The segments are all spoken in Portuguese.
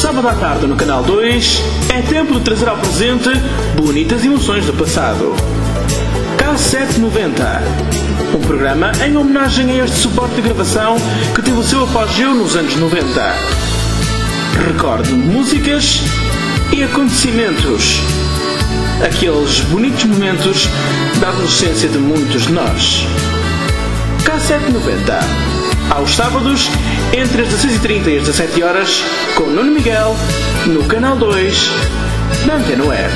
sábado à tarde no Canal 2, é tempo de trazer ao presente bonitas emoções do passado. K790, um programa em homenagem a este suporte de gravação que teve o seu apogeu nos anos 90. Recorde músicas e acontecimentos. Aqueles bonitos momentos da adolescência de muitos de nós. K790, aos sábados, entre as 16h30 e as 17h, com Nuno Miguel, no Canal 2, da Antena Web.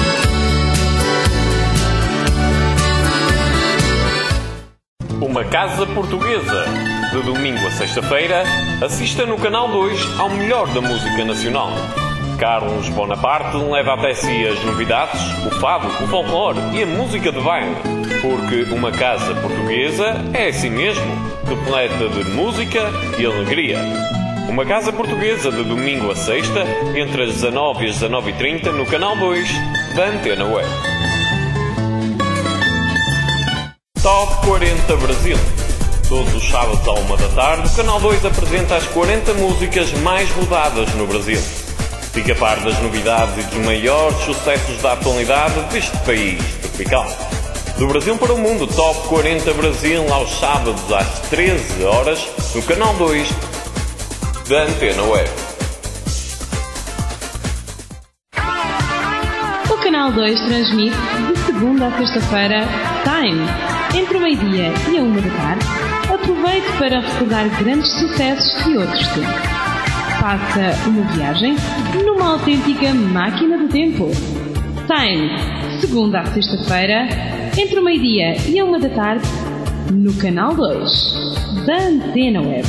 Uma casa portuguesa. De domingo a sexta-feira, assista no Canal 2 ao melhor da música nacional. Carlos Bonaparte leva até si as novidades, o fado, o folclore e a música de baile. Porque uma casa portuguesa é assim mesmo, repleta de música e alegria. Uma casa portuguesa de domingo a sexta, entre as 19 e as 19h30 no Canal 2 da Antena Web. Top 40 Brasil. Todos os sábados à 1 da tarde, o Canal 2 apresenta as 40 músicas mais rodadas no Brasil. Fica a par das novidades e dos maiores sucessos da atualidade deste país tropical. Do Brasil para o mundo, Top 40 Brasil, aos sábados às 13h, no Canal 2 da Antena Web. O Canal 2 transmite de segunda a sexta-feira Time, entre o meio-dia e a 1 da tarde. Aproveite para recordar grandes sucessos de outros tempos. Faça uma viagem numa autêntica máquina do tempo. Time, segunda a sexta-feira, entre o meio-dia e a 1 da tarde, no Canal 2 da Antena Web.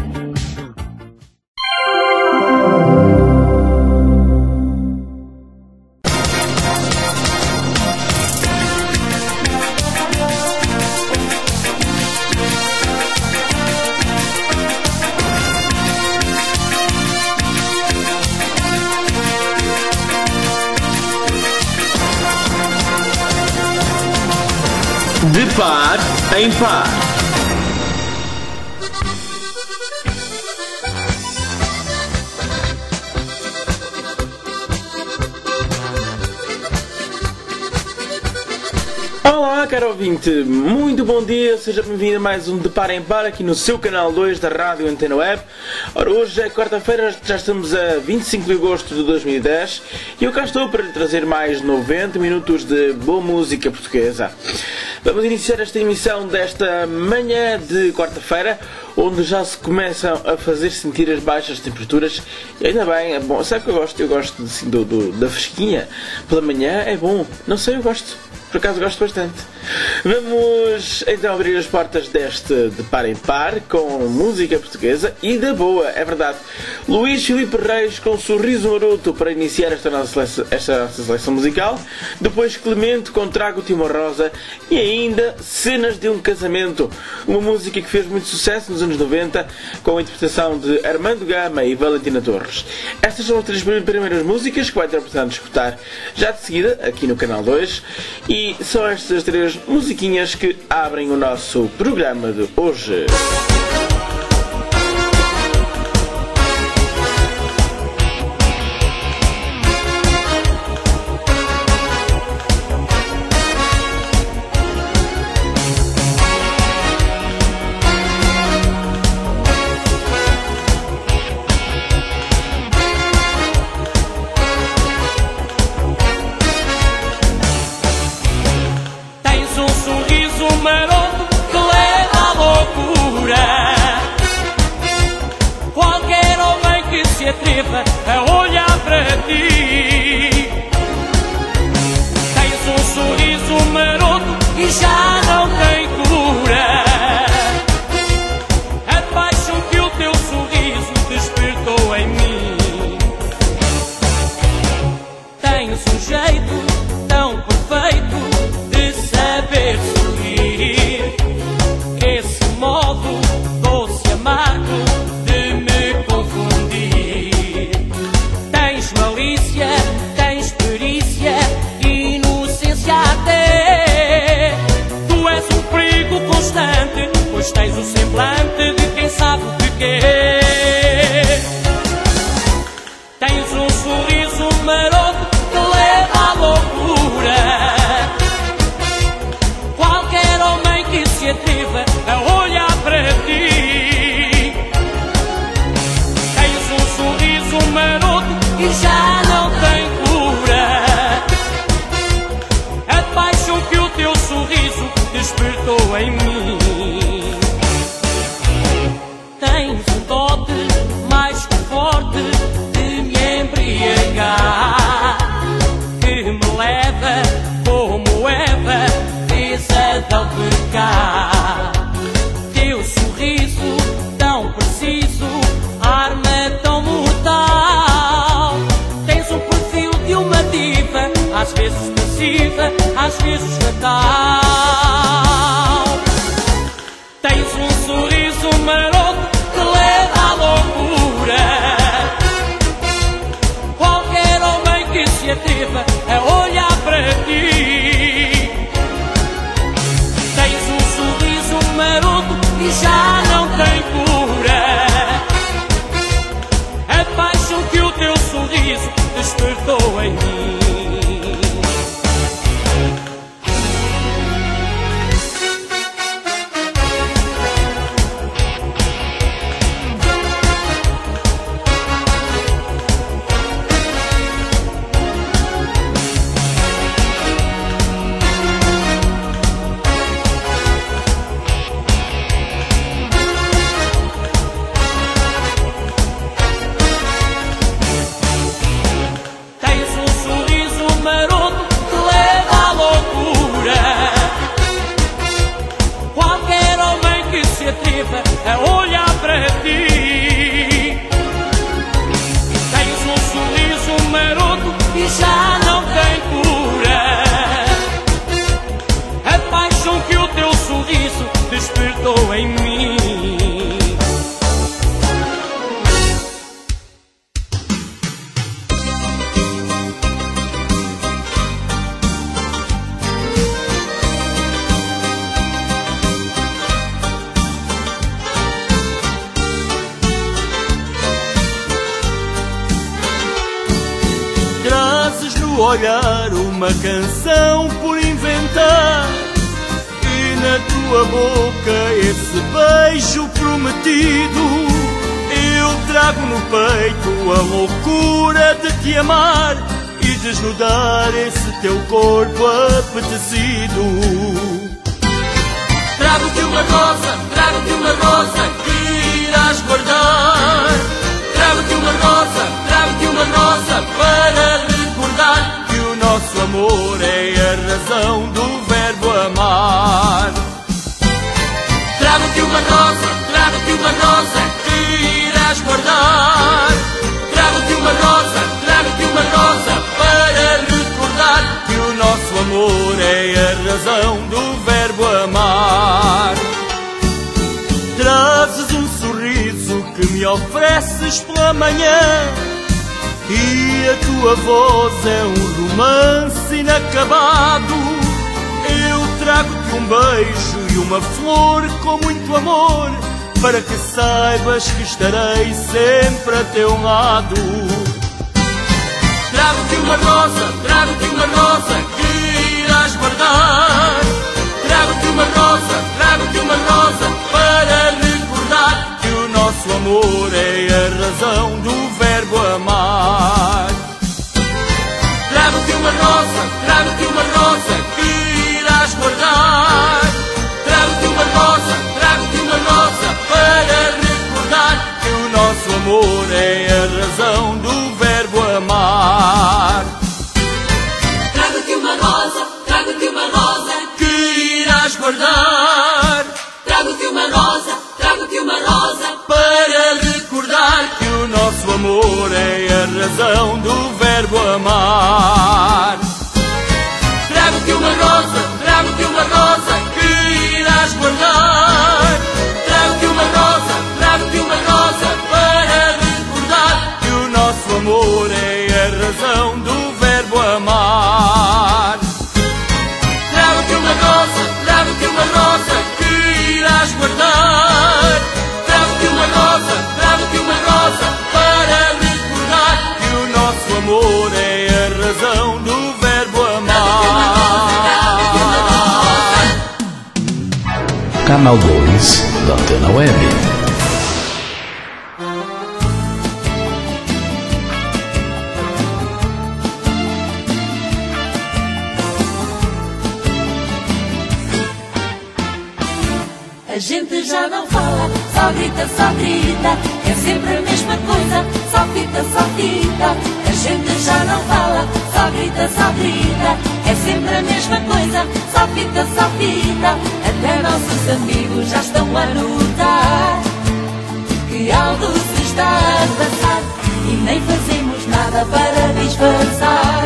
De par em par. Olá, caro ouvinte, muito bom dia, seja bem-vindo a mais um De Par em Par aqui no seu Canal 2 da Rádio Antena Web. Ora, hoje é quarta-feira, já estamos a 25 de agosto de 2010 e eu cá estou para lhe trazer mais 90 minutos de boa música portuguesa. Vamos iniciar esta emissão desta manhã de quarta-feira, onde já se começam a fazer sentir as baixas temperaturas. E ainda bem, é bom. Sabe o que eu gosto assim, da fresquinha pela manhã, é bom. Não sei, eu gosto. Por acaso gosto bastante. Vamos então abrir as portas deste De Par em Par com música portuguesa e da boa, é verdade. Luís Filipe Reis com Sorriso Maroto para iniciar esta nossa seleção musical. Depois Clemente com Trago Timor Rosa e ainda Cenas de um Casamento, uma música que fez muito sucesso nos anos 90 com a interpretação de Armando Gama e Valentina Torres. Estas são as três primeiras músicas que vai ter a oportunidade de escutar já de seguida aqui no Canal 2 e são estas três musiquinhas que abrem o nosso programa de hoje. Tens um sorriso maroto que leva à loucura. a olhar para ti. Tens um sorriso maroto e já não tem cura. A paixão que o teu sorriso despertou em mim. Tens um dote mais que forte de me embriagar, que me leva como Eva fez Adão pecar. Teu sorriso tão preciso, arma tão mortal. Tens um perfil de uma diva, às vezes passiva, às vezes fatal. Tens um sorriso maroto que leva à loucura. Qualquer homem que se atreva a olhar para ti. Tens um sorriso maroto e já não tem cura. A paixão que o teu sorriso despertou em mim. A olhar para ti. Tens um sorriso maroto e já não tem cura. A paixão que o teu sorriso despertou em mim. Olhar uma canção por inventar, e na tua boca esse beijo prometido. Eu trago no peito a loucura de te amar e desnudar esse teu corpo apetecido. Trago-te uma rosa que irás guardar. Trago-te uma rosa para recordar que o nosso amor é a razão do verbo amar. Trago-te uma rosa que irás guardar. Trago-te uma rosa para recordar que o nosso amor é a razão do verbo amar. Trazes um sorriso que me ofereces pela manhã, e a tua voz é um romance inacabado. Eu trago-te um beijo e uma flor com muito amor, para que saibas que estarei sempre a teu lado. Trago-te uma rosa que irás guardar. Trago-te uma rosa para recordar que o nosso amor é a razão do verbo amar. Trago-te uma rosa que irás guardar. Trago-te uma rosa para recordar que o nosso amor é a razão do verbo amar. Trago-te uma rosa que irás guardar. Trago-te uma rosa para recordar que o nosso amor é a razão do verbo amar. Trago-te uma rosa que irás guardar. Trago-te uma rosa para recordar que o nosso amor é a razão do verbo amar. Trago-te uma rosa que irás guardar. Trago-te uma rosa para recordar que o nosso amor é a razão do verbo amar. canal 2 da Antena Web. A gente já não fala, só grita, é sempre a mesma coisa, só fita. A gente já não fala, só grita, é sempre a mesma coisa, só fita. Até nossos amigos já estão a notar que algo se está a passar e nem fazemos nada para disfarçar,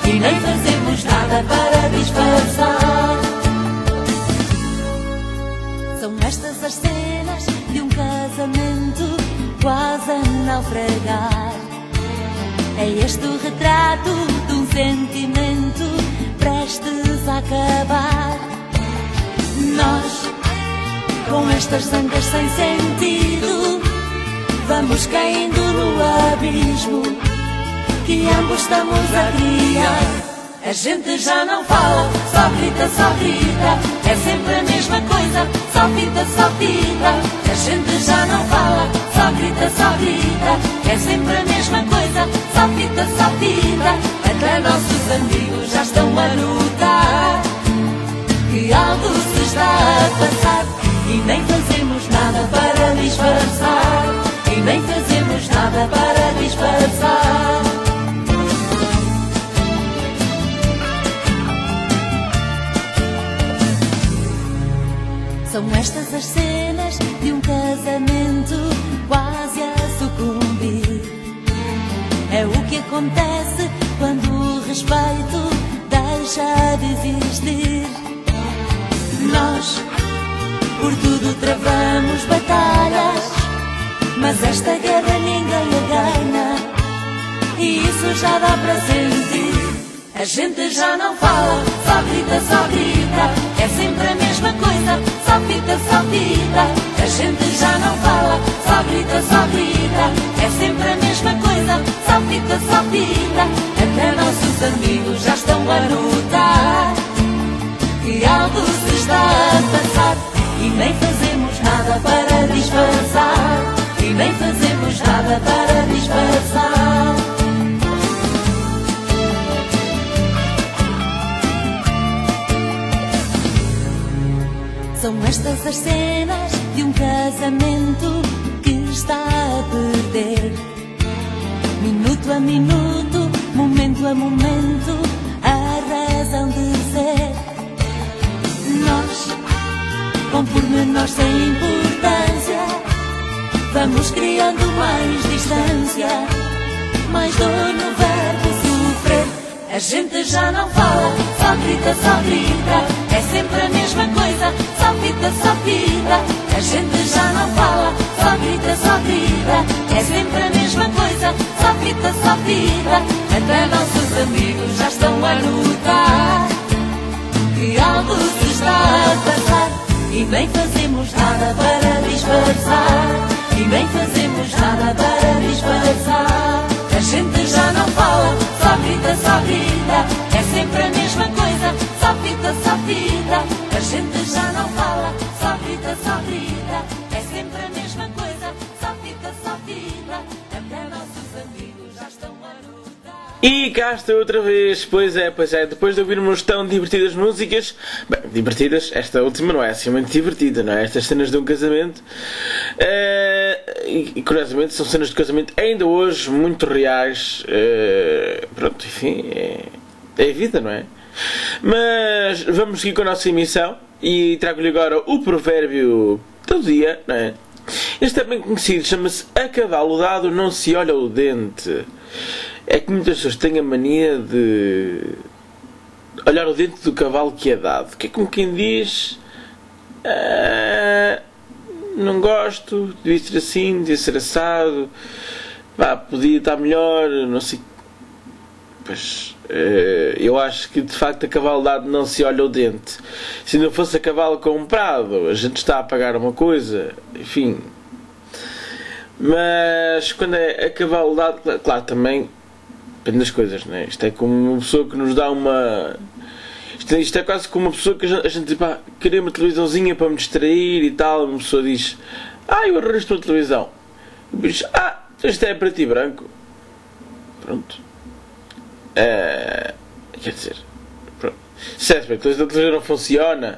São estas as cenas de um casamento quase a naufragar. É este o retrato de um sentimento prestes a acabar. Nós, com estas zangas sem sentido, vamos caindo no abismo que ambos estamos a criar. A gente já não fala, só grita, é sempre a mesma coisa, só fita. A gente já não fala, só grita, é sempre a mesma coisa, só fita. Até nossos amigos já estão a notar que algo se está a passar e nem fazemos nada para disfarçar, São estas as cenas de um casamento quase a sucumbir. É o que acontece quando o respeito deixa de existir. Nós, por tudo travamos batalhas, mas esta guerra ninguém a ganha, e isso já dá para sentir. A gente já não fala, só grita, é sempre a mesma coisa, só fita. A gente já não fala, só grita, é sempre a mesma coisa, só fita. Até nossos amigos já estão a notar que algo se está a passar e nem fazemos nada para disfarçar, São estas as cenas de um casamento que está a perder. Minuto a minuto, momento a momento, a razão de ser. Nós, com pormenores sem importância, vamos criando mais distância, mais dor no verbo sofrer. A gente já não fala, só grita, é sempre a mesma coisa, só fita. A gente já não fala, só grita, é sempre a mesma coisa, só fita. Até nossos amigos já estão a notar que algo se está a passar e nem fazemos nada para disfarçar, A gente já não fala, só grita, é sempre a mesma coisa, só fita. A gente já não fala, só grita, é sempre a mesma coisa, só fita. Até nossos amigos já estão a notar. E cá estou outra vez, pois é, depois de ouvirmos tão divertidas músicas, bem, divertidas, esta última não é assim muito divertida, não é? Estas cenas de um casamento, e curiosamente são cenas de casamento ainda hoje muito reais, pronto, enfim, é a vida, não é? Mas vamos seguir com a nossa emissão e trago-lhe agora o provérbio do dia, não é? Este é bem conhecido, chama-se a cavalo dado não se olha o dente. É que muitas pessoas têm a mania de olhar o dente do cavalo que é dado, que é como quem diz, não gosto, devia ser assim, devia ser assado, podia estar melhor, não sei. Pois, eu acho que de facto a cavalo dado não se olha o dente. Se não fosse a cavalo comprado, a gente está a pagar uma coisa, enfim. Mas quando é a cavalo dado, claro, também depende das coisas, não é? Isto é como uma pessoa que nos dá uma... Isto é quase como uma pessoa que a gente diz, pá, queria uma televisãozinha para me distrair e tal. Uma pessoa diz, eu arranjo uma televisão. E diz, isto é preto e branco. Pronto. Quer dizer, pronto. Se a televisão não funciona,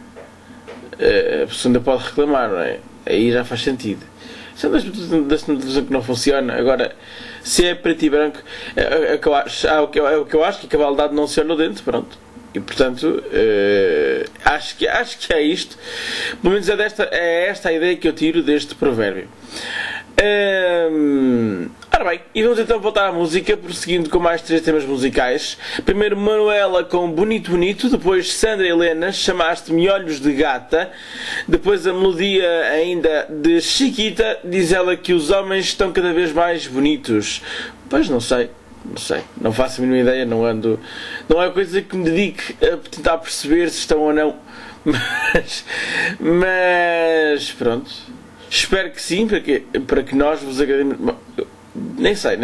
a pessoa ainda pode reclamar, não é? Aí já faz sentido. Se andas na televisão que não funciona, agora, se é preto e branco, é o que eu acho, que a cavalidade não se olha no dente, pronto. E portanto, acho que é isto. Pelo menos é esta a ideia que eu tiro deste provérbio. Ora bem, e vamos então voltar à música, prosseguindo com mais 3 temas musicais. Primeiro Manuela com Bonito Bonito, depois Sandra Helena, Chamaste-me Olhos de Gata, depois a melodia ainda de Chiquita, diz ela que os homens estão cada vez mais bonitos. Pois não sei, não faço a mínima ideia, não é coisa que me dedique a tentar perceber se estão ou não, mas pronto. Espero que sim, para que nós vos agrademos. Nem sei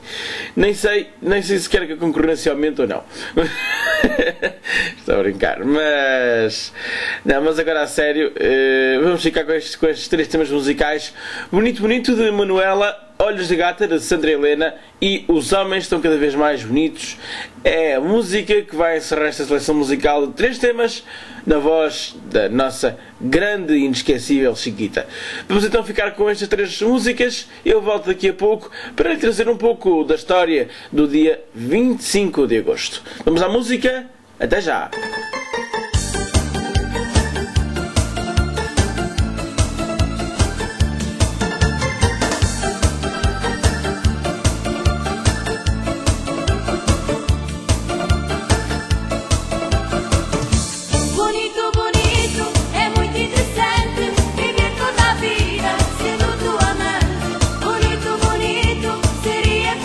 se quer que a concorrência aumente ou não. Estou a brincar, mas agora a sério, vamos ficar com estes 3 temas musicais. Bonito Bonito de Manuela, Olhos de Gata de Sandra Helena e Os Homens Estão Cada Vez Mais Bonitos. É a música que vai encerrar esta seleção musical de 3 temas na voz da nossa grande e inesquecível Chiquita. Vamos então ficar com estas 3 músicas. Eu volto daqui a pouco para lhe trazer um pouco da história do dia 25 de agosto. Vamos à música? Até já!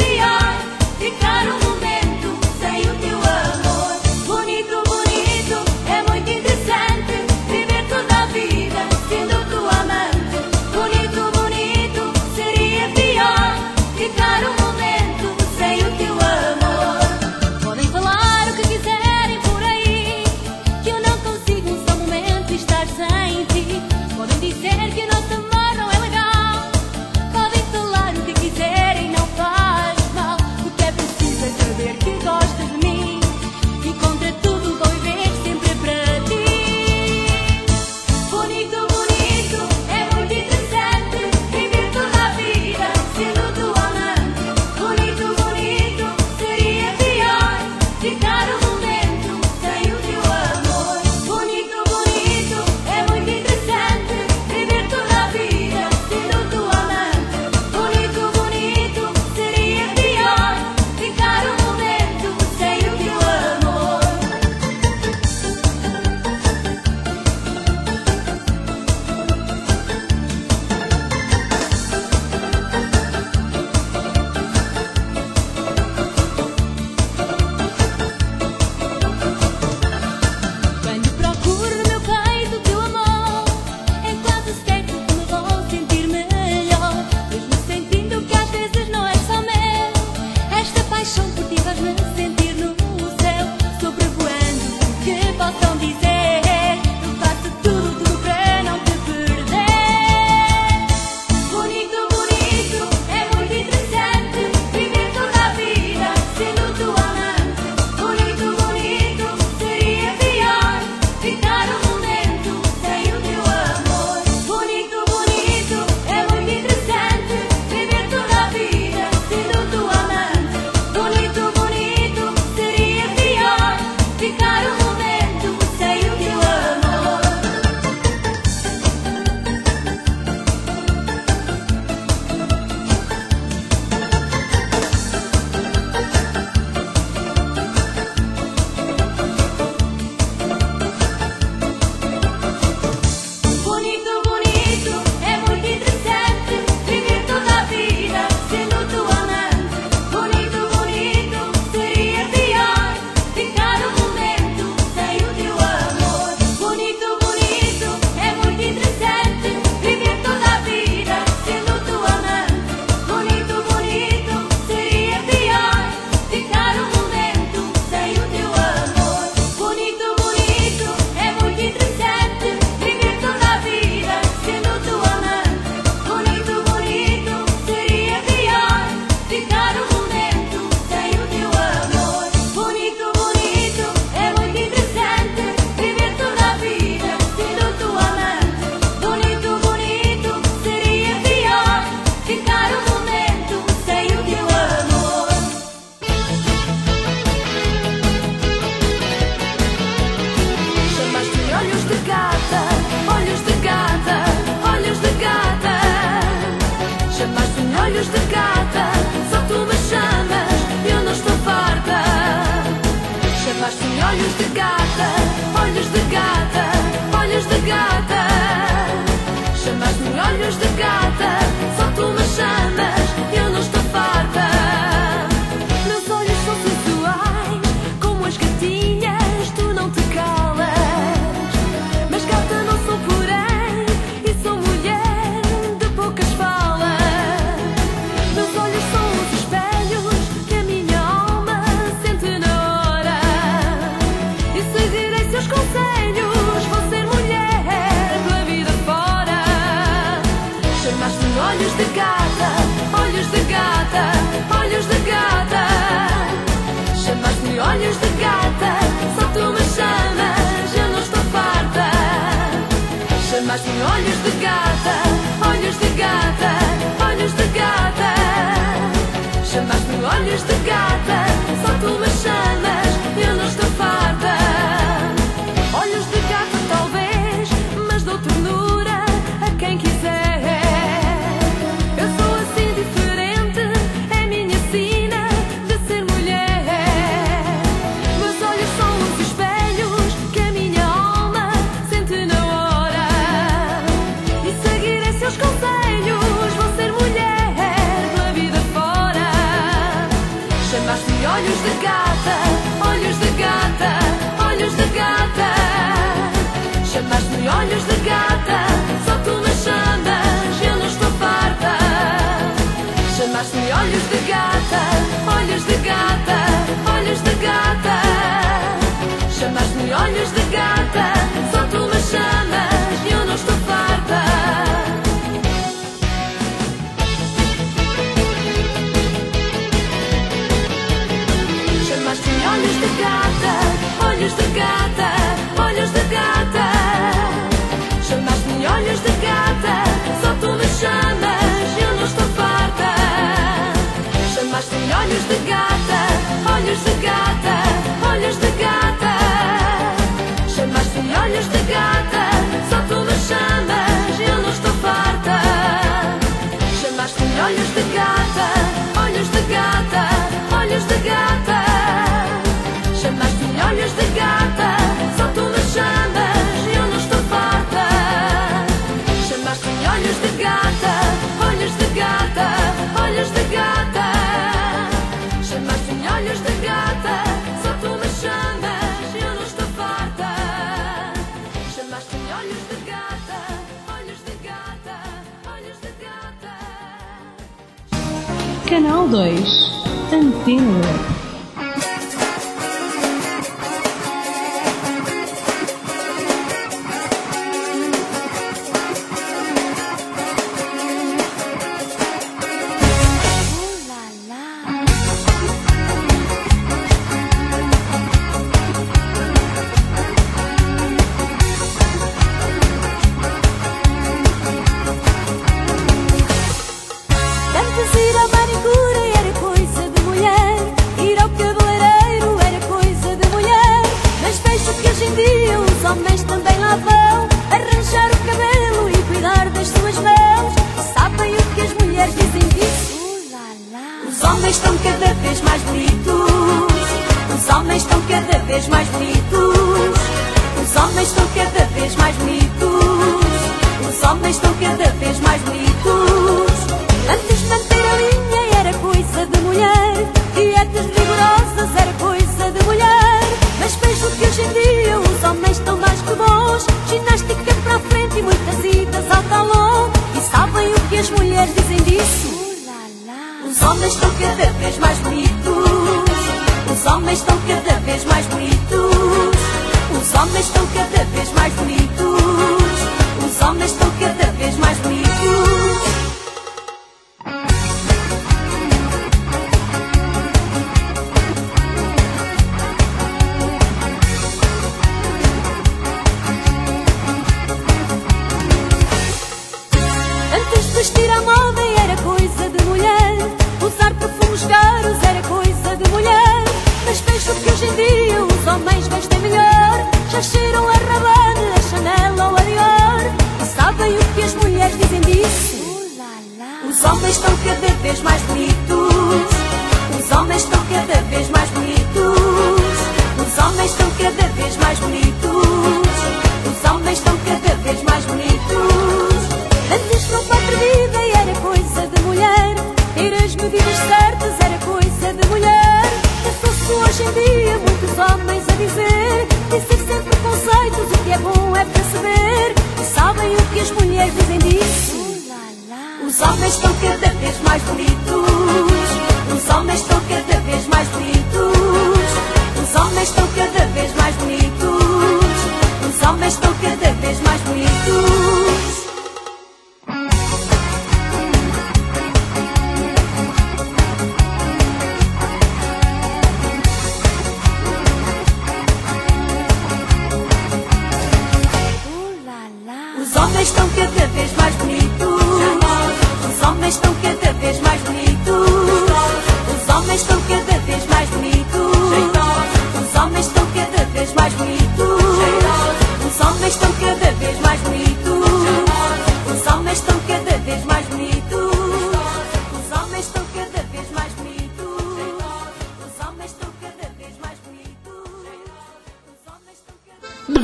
Ficar um momento sem o teu amor. Bonito, bonito. gata, olhos de gata, olhos de gata. Chamas-me olhos de gata, só tu me chamas, eu não estou farta. Meus olhos são sensuais, como as gatinhas, tu não te calas. Mas gata não sou, porém, e sou mulher de poucas falas. Meus olhos são os espelhos que a minha alma sente na hora. E seguirei seus conselhos, vou ser mulher pela vida fora. Chamaste-me olhos de gata, olhos de gata, olhos de gata. Chamaste-me olhos de gata, só tu me chamas, eu não estou farta. Chamaste-me olhos de gata, olhos de gata, olhos de gata. Chamaste-me olhos de gata, só tu me chamas, eu não estou farta. Olhos de gata talvez, mas dou ternura a quem quiser. Eu sou assim diferente, é minha sina de ser mulher. Meus olhos são os espelhos que a minha alma sente na hora. E seguirei seus conselhos, vou ser mulher pela vida fora. Chamaste-me olhos de gata, olhos de gata, olhos de gata. Chamaste-me olhos de gata, só tu me chamas, eu não estou farta. Chamaste-me olhos de gata, olhos de gata, olhos de gata. Chamaste-me olhos de gata, só tu me chamas, eu não estou farta. Chamaste-me olhos de gata, olhos de gata, olhos de gata. Chamaste-me olhos de gata, só tu me chamas, eu não estou farta. Chamaste-me olhos de gata, olhos de gata, olhos de gata. Chamaste-me olhos de gata, só tu me chamas, eu não estou farta. Chamaste-me olhos de gata, olhos de gata, olhos de gata. Chamaste-me olhos de gata, só tu me chamas, eu não estou farta. Chamaste-me olhos de gata, olhos de gata, olhos de gata. Chamaste-me olhos de gata, só tu me chamas, eu não estou farta. Chamaste-me olhos de gata, olhos de gata, olhos de gata. Canal 2 Antena. Antes ir à manicure era coisa de mulher, ir ao cabeleireiro era coisa de mulher. Mas vejo que hoje em dia os homens também lá vão arranjar o cabelo e cuidar das suas mãos. Sabem o que as mulheres dizem disso? Os homens estão cada vez mais bonitos. Os homens estão cada vez mais bonitos. Os homens estão cada vez mais bonitos. Os homens estão cada vez mais bonitos. Antes manter a linha era coisa de mulher, dietas rigorosas era coisa de mulher. Mas vejo que hoje em dia os homens estão mais que bons, ginástica para a frente e muitas idas ao talão. E sabem o que as mulheres dizem disso? Os homens estão cada vez mais bonitos. Os homens estão cada vez mais bonitos. Os homens estão cada vez mais bonitos. Os homens estão cada vez mais bonitos. Antes de vestir à moda era coisa de mulher, usar perfumes caros era coisa de mulher. Mas vejo que hoje em dia os homens vestem melhor, já cheiram a Rabanne, a Chanel ou a Dior. E sabem o que as mulheres dizem disso? Os homens estão cada vez mais bonitos. Os homens estão cada vez mais bonitos. Os homens estão cada vez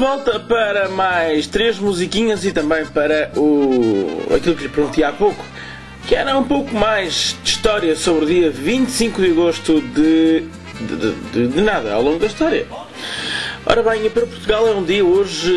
volta para mais 3 musiquinhas e também para aquilo que lhe prometi há pouco, que era um pouco mais de história sobre o dia 25 de agosto de nada, ao longo da história. Ora bem, para Portugal é um dia hoje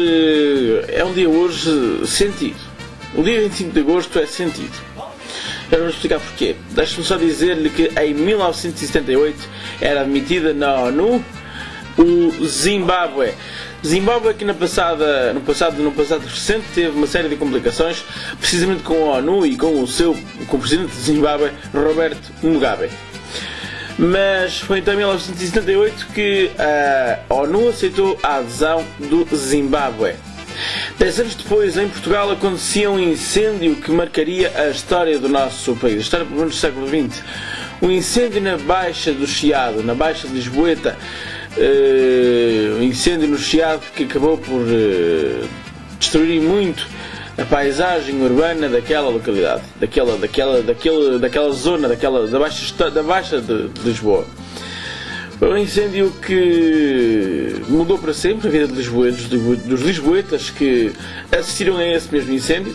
sentido. O dia 25 de agosto é sentido. Já vamos explicar porquê. Deixe-me só dizer-lhe que em 1978 era admitida na ONU o Zimbábue. Zimbábue que no passado recente teve uma série de complicações, precisamente com a ONU e com o presidente de Zimbábue, Roberto Mugabe. Mas foi então em 1978 que a ONU aceitou a adesão do Zimbábue. 10 anos depois, em Portugal, acontecia um incêndio que marcaria a história do nosso país, a história pelo menos do século XX. Um incêndio na Baixa do Chiado, na Baixa de Lisboeta. Um incêndio no Chiado que acabou por destruir muito a paisagem urbana daquela localidade, daquela zona, da Baixa de Lisboa. Foi um incêndio que mudou para sempre a vida dos lisboetas que assistiram a esse mesmo incêndio.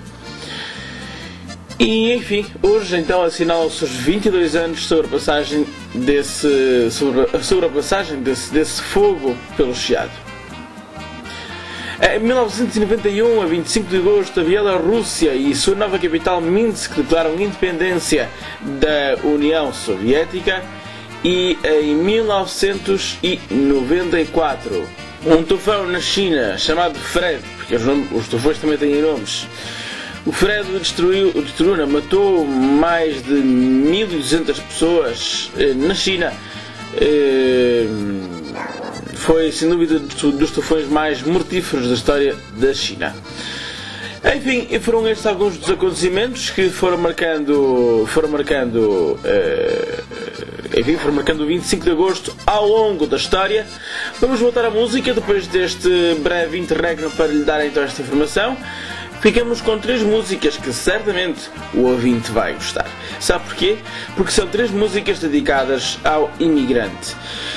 E enfim, hoje então assinala-se os 22 anos sobre a passagem desse fogo pelo Chiado. Em 1991, a 25 de agosto, a Bielorrússia e sua nova capital Minsk declaram independência da União Soviética. E em 1994, um tufão na China chamado Fred, porque os tufões também têm nomes. O Fred matou mais de 1.200 pessoas na China. Foi sem dúvida dos tufões mais mortíferos da história da China. Enfim, foram estes alguns dos acontecimentos que foram marcando o 25 de agosto ao longo da história. Vamos voltar à música depois deste breve interregno para lhe dar então esta informação. Ficamos com 3 músicas que certamente o ouvinte vai gostar. Sabe porquê? Porque são 3 músicas dedicadas ao imigrante.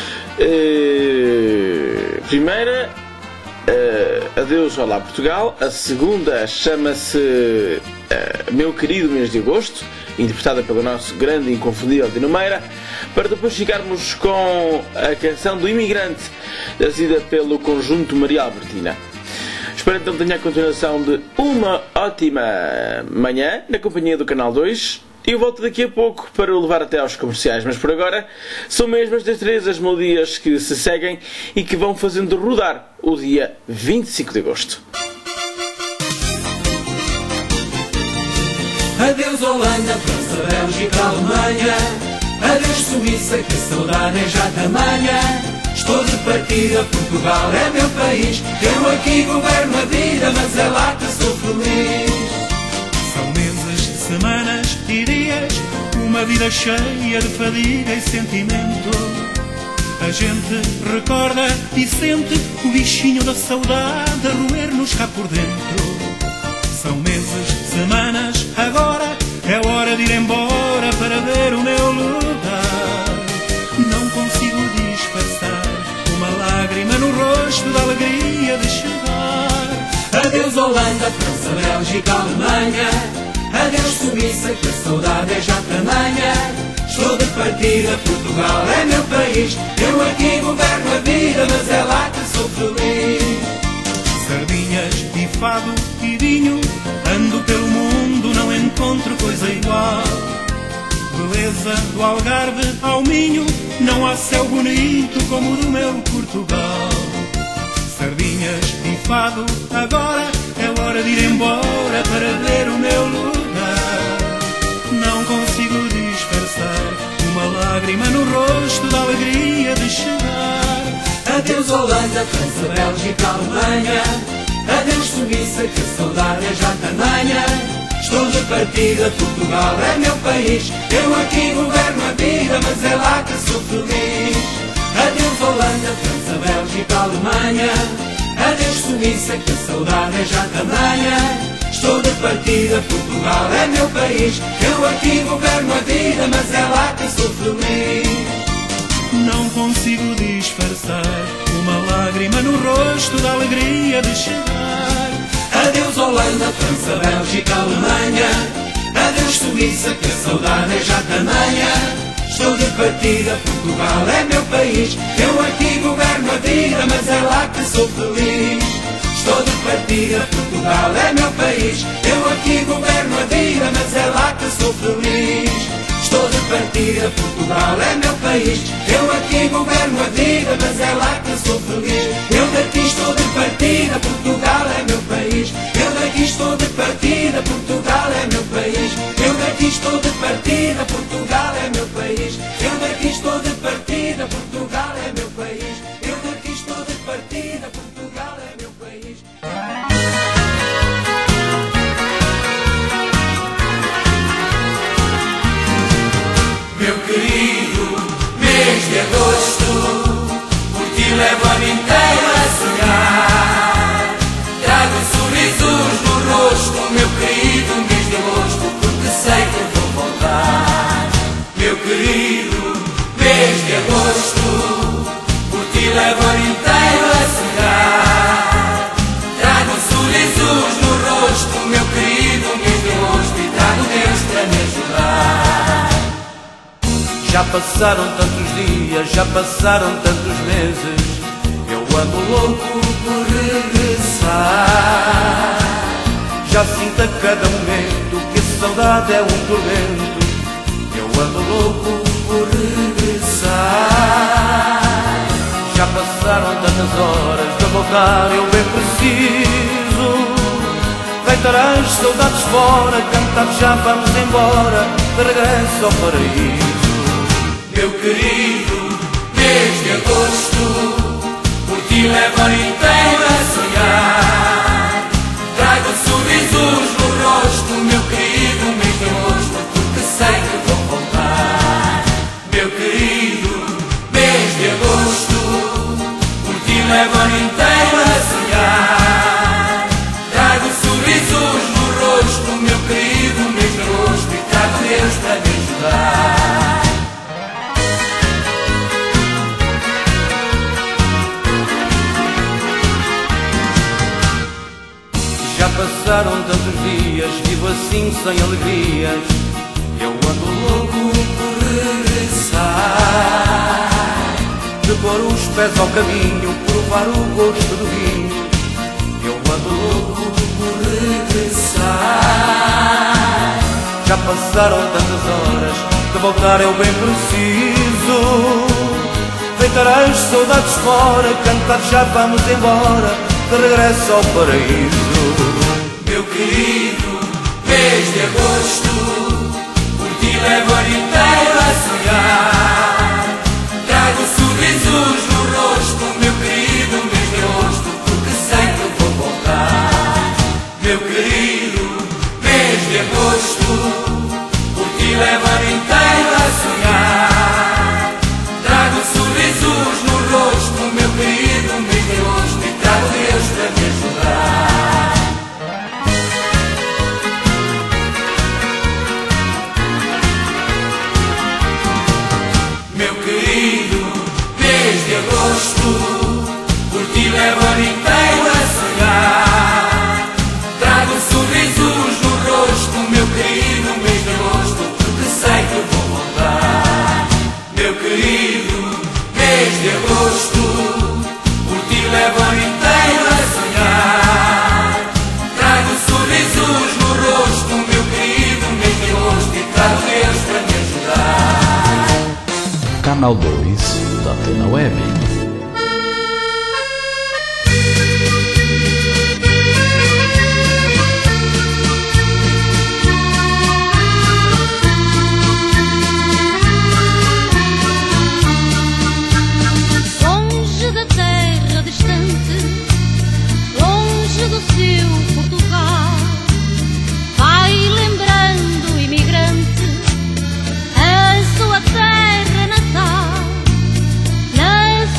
Primeira, Adeus Olá Portugal. A segunda chama-se Meu Querido Mês de Agosto, interpretada pelo nosso grande e inconfundível Dino Meira, para depois ficarmos com a canção do Imigrante, trazida pelo conjunto Maria Albertina. Espero então que tenha a continuação de uma ótima manhã na companhia do Canal 2. E eu volto daqui a pouco para o levar até aos comerciais, mas por agora são mesmo estas 3 as melodias que se seguem e que vão fazendo rodar o dia 25 de agosto. Adeus Holanda, França, Bélgica, Alemanha. Adeus Suíça, que saudade é já tamanha. Estou de partida, Portugal é meu país. Eu aqui governo a vida, mas é lá que sou feliz. São meses, semanas e dias, uma vida cheia de fadiga e sentimento. A gente recorda e sente o bichinho da saudade a roer-nos cá por dentro. São meses, semanas, agora é hora de ir embora para ver o meu lugar. Não consigo disfarçar uma lágrima no rosto da alegria de chegar. Adeus Holanda, França, Bélgica, Alemanha. Adeus Suíça, que a saudade é já tamanha. Estou de partida, Portugal é meu país. Eu aqui governo a vida, mas é lá que sou feliz. Sardinhas e fado e vinho, ando pelo mundo, não encontro coisa igual. Beleza do Algarve ao Minho, não há céu bonito como o do meu Portugal. Sardinhas e fado, agora é hora de ir embora para ver o meu lugar. Não consigo disfarçar uma lágrima no rosto da alegria de chegar. Adeus Holanda, França, Bélgica, Alemanha. Adeus Suíça, que saudade é já tamanha. Estou de partida, Portugal é meu país. Eu aqui governo a vida, mas é lá que sou feliz. Adeus Holanda, França, Bélgica, Alemanha. Adeus Suíça, que a saudade é já tamanha. Estou de partida, Portugal é meu país. Eu aqui governo a vida, mas é lá que sou feliz. não consigo disfarçar uma lágrima no rosto da alegria de chegar. Adeus Holanda, França, Bélgica, Alemanha. Adeus Suíça, que a saudade é já tamanha. Estou de partida, Portugal é meu país. Eu aqui governo a vida, mas é lá que sou feliz. Estou de partida, Portugal é meu país. Eu aqui governo a vida, mas é lá que sou feliz. Estou de partida, Portugal é meu país. Eu aqui governo a vida, mas é lá que sou feliz. Eu daqui estou de partida, Portugal é meu país. Eu daqui estou de partida, Portugal é meu país. Eu daqui estou de partida, Portugal é meu país. Eu daqui estou de partida, Portugal é meu país. Eu daqui estou de partida, Portugal é meu país. Meu querido mês de agosto, por ti levo a ano inteiro a sonhar. Trago sorrisos no rosto, meu querido mês de agosto, porque sei que vou voltar. Meu querido mês de agosto, por ti levo a ano inteiro a sonhar. Trago sorrisos no rosto, meu querido mês de agosto, e trago Deus para me ajudar. Já passaram tantos dias, já passaram tantos meses, eu ando louco por regressar. Já sinto a cada momento que a saudade é um tormento, eu ando louco por regressar. Já passaram tantas horas, de voltar eu bem preciso. Deitar as saudades fora, cantar já vamos embora, de regresso ao paraíso. Meu querido mês de agosto, por ti levo a ano inteiro a sonhar. Trago sorrisos no rosto, meu querido mês de agosto, porque sei que vou voltar. Meu querido mês de agosto, por ti levo a ano inteiro a sonhar. Trago sorrisos no rosto, meu querido mês de agosto, e trago Deus para me ajudar. Já passaram tantos dias, vivo assim sem alegrias, eu ando louco por regressar. De pôr os pés ao caminho, provar o gosto do vinho, eu ando louco por regressar. Já passaram tantas horas, de voltar eu bem preciso. Deitar as saudades fora, cantar já vamos embora, de regresso ao paraíso. Meu querido mês de agosto, por ti levo a ano inteiro a sonhar. Trago sorrisos no rosto, meu querido mês de agosto, porque sei que vou voltar. Meu querido mês de agosto, por ti levo a ano inteiro a sonhar. Trago sorrisos no rosto, meu querido mês de agosto, e trago Deus para me ajudar. Meu querido mês de agosto, por ti levo a ano inteiro a sonhar. Trago sorrisos no rosto, meu querido mês de agosto, porque sei que vou voltar. Meu querido mês de agosto, por ti levo a ano inteiro a sonhar. Trago sorrisos no rosto, meu querido mês de agosto, e trago Deus para me ajudar. Canal 2 da Antena Web. Longe da terra distante, longe do seu Portugal, vai lembrando o imigrante a sua terra natal. Na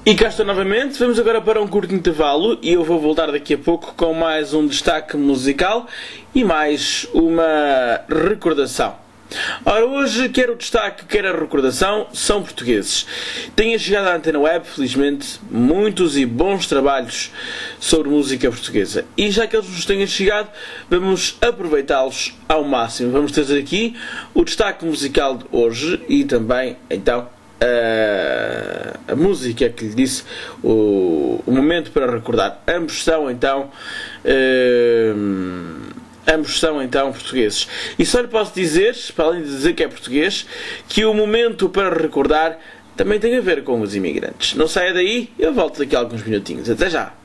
E cá estou novamente, vamos agora para um curto intervalo e eu vou voltar daqui a pouco com mais um destaque musical e mais uma recordação. Ora, hoje quer o destaque, quer a recordação, são portugueses. Têm chegado à Antena Web, felizmente, muitos e bons trabalhos sobre música portuguesa. E já que eles nos têm chegado, vamos aproveitá-los ao máximo. Vamos trazer aqui o destaque musical de hoje e também, então, a música que lhe disse, o momento para recordar. Ambos são então portugueses. E só lhe posso dizer, para além de dizer que é português, que o momento para recordar também tem a ver com os imigrantes. Não saia daí, eu volto daqui a alguns minutinhos. Até já!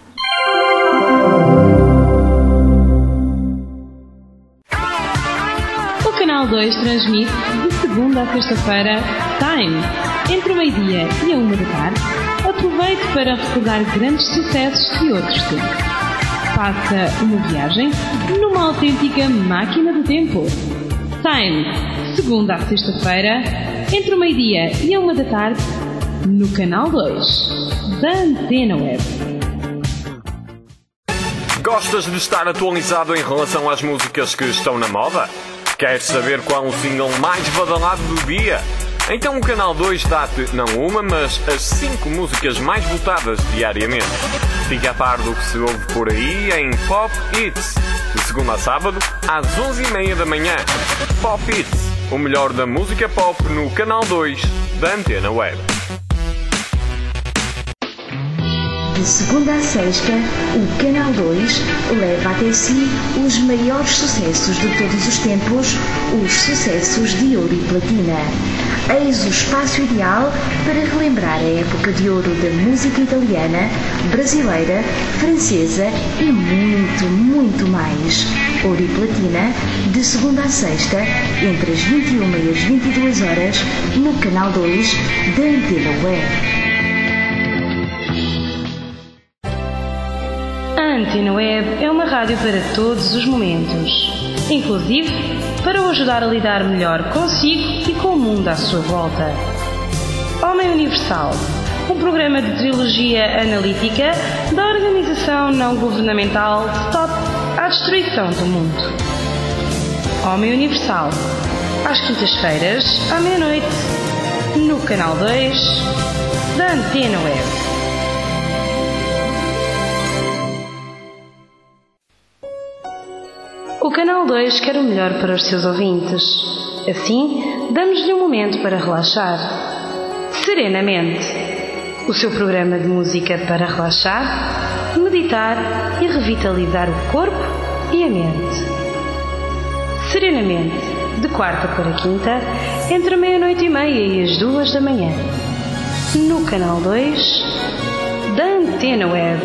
O Canal 2 transmite de segunda a sexta-feira Time, entre o meio-dia e a 1 da tarde. Aproveite para recordar grandes sucessos de outros tempos. Faça uma viagem numa autêntica máquina do tempo. Time, segunda a sexta-feira, entre o meio-dia e a 1 da tarde, no Canal 2 da Antena Web. Gostas de estar atualizado em relação às músicas que estão na moda? Queres saber qual o single mais badalado do dia? Então o Canal 2 dá-te não uma, mas as 5 músicas mais votadas diariamente. Fica a par do que se ouve por aí em Pop Hits, de segunda a sábado, às 11h30 da manhã. Pop Hits, o melhor da música pop no Canal 2 da Antena Web. De segunda a sexta, o Canal 2 leva até si os maiores sucessos de todos os tempos, os sucessos de ouro e platina. Eis o espaço ideal para relembrar a época de ouro da música italiana, brasileira, francesa e muito, muito mais. Ouro e platina, de segunda a sexta, entre as 21 e as 22 horas, no Canal 2 da Antena Web. A Antena Web é uma rádio para todos os momentos, inclusive para o ajudar a lidar melhor consigo e com o mundo à sua volta. Homem Universal, um programa de trilogia analítica da organização não governamental Stop à Destruição do Mundo. Homem Universal, às quintas-feiras, à meia-noite, no Canal 2 da Antena Web. O Canal 2 quer o melhor para os seus ouvintes. Assim, damos-lhe um momento para relaxar. Serenamente. O seu programa de música para relaxar, meditar e revitalizar o corpo e a mente. Serenamente. De quarta para quinta, entre a 00:30 e as 2 da manhã. No Canal 2 da Antena Web.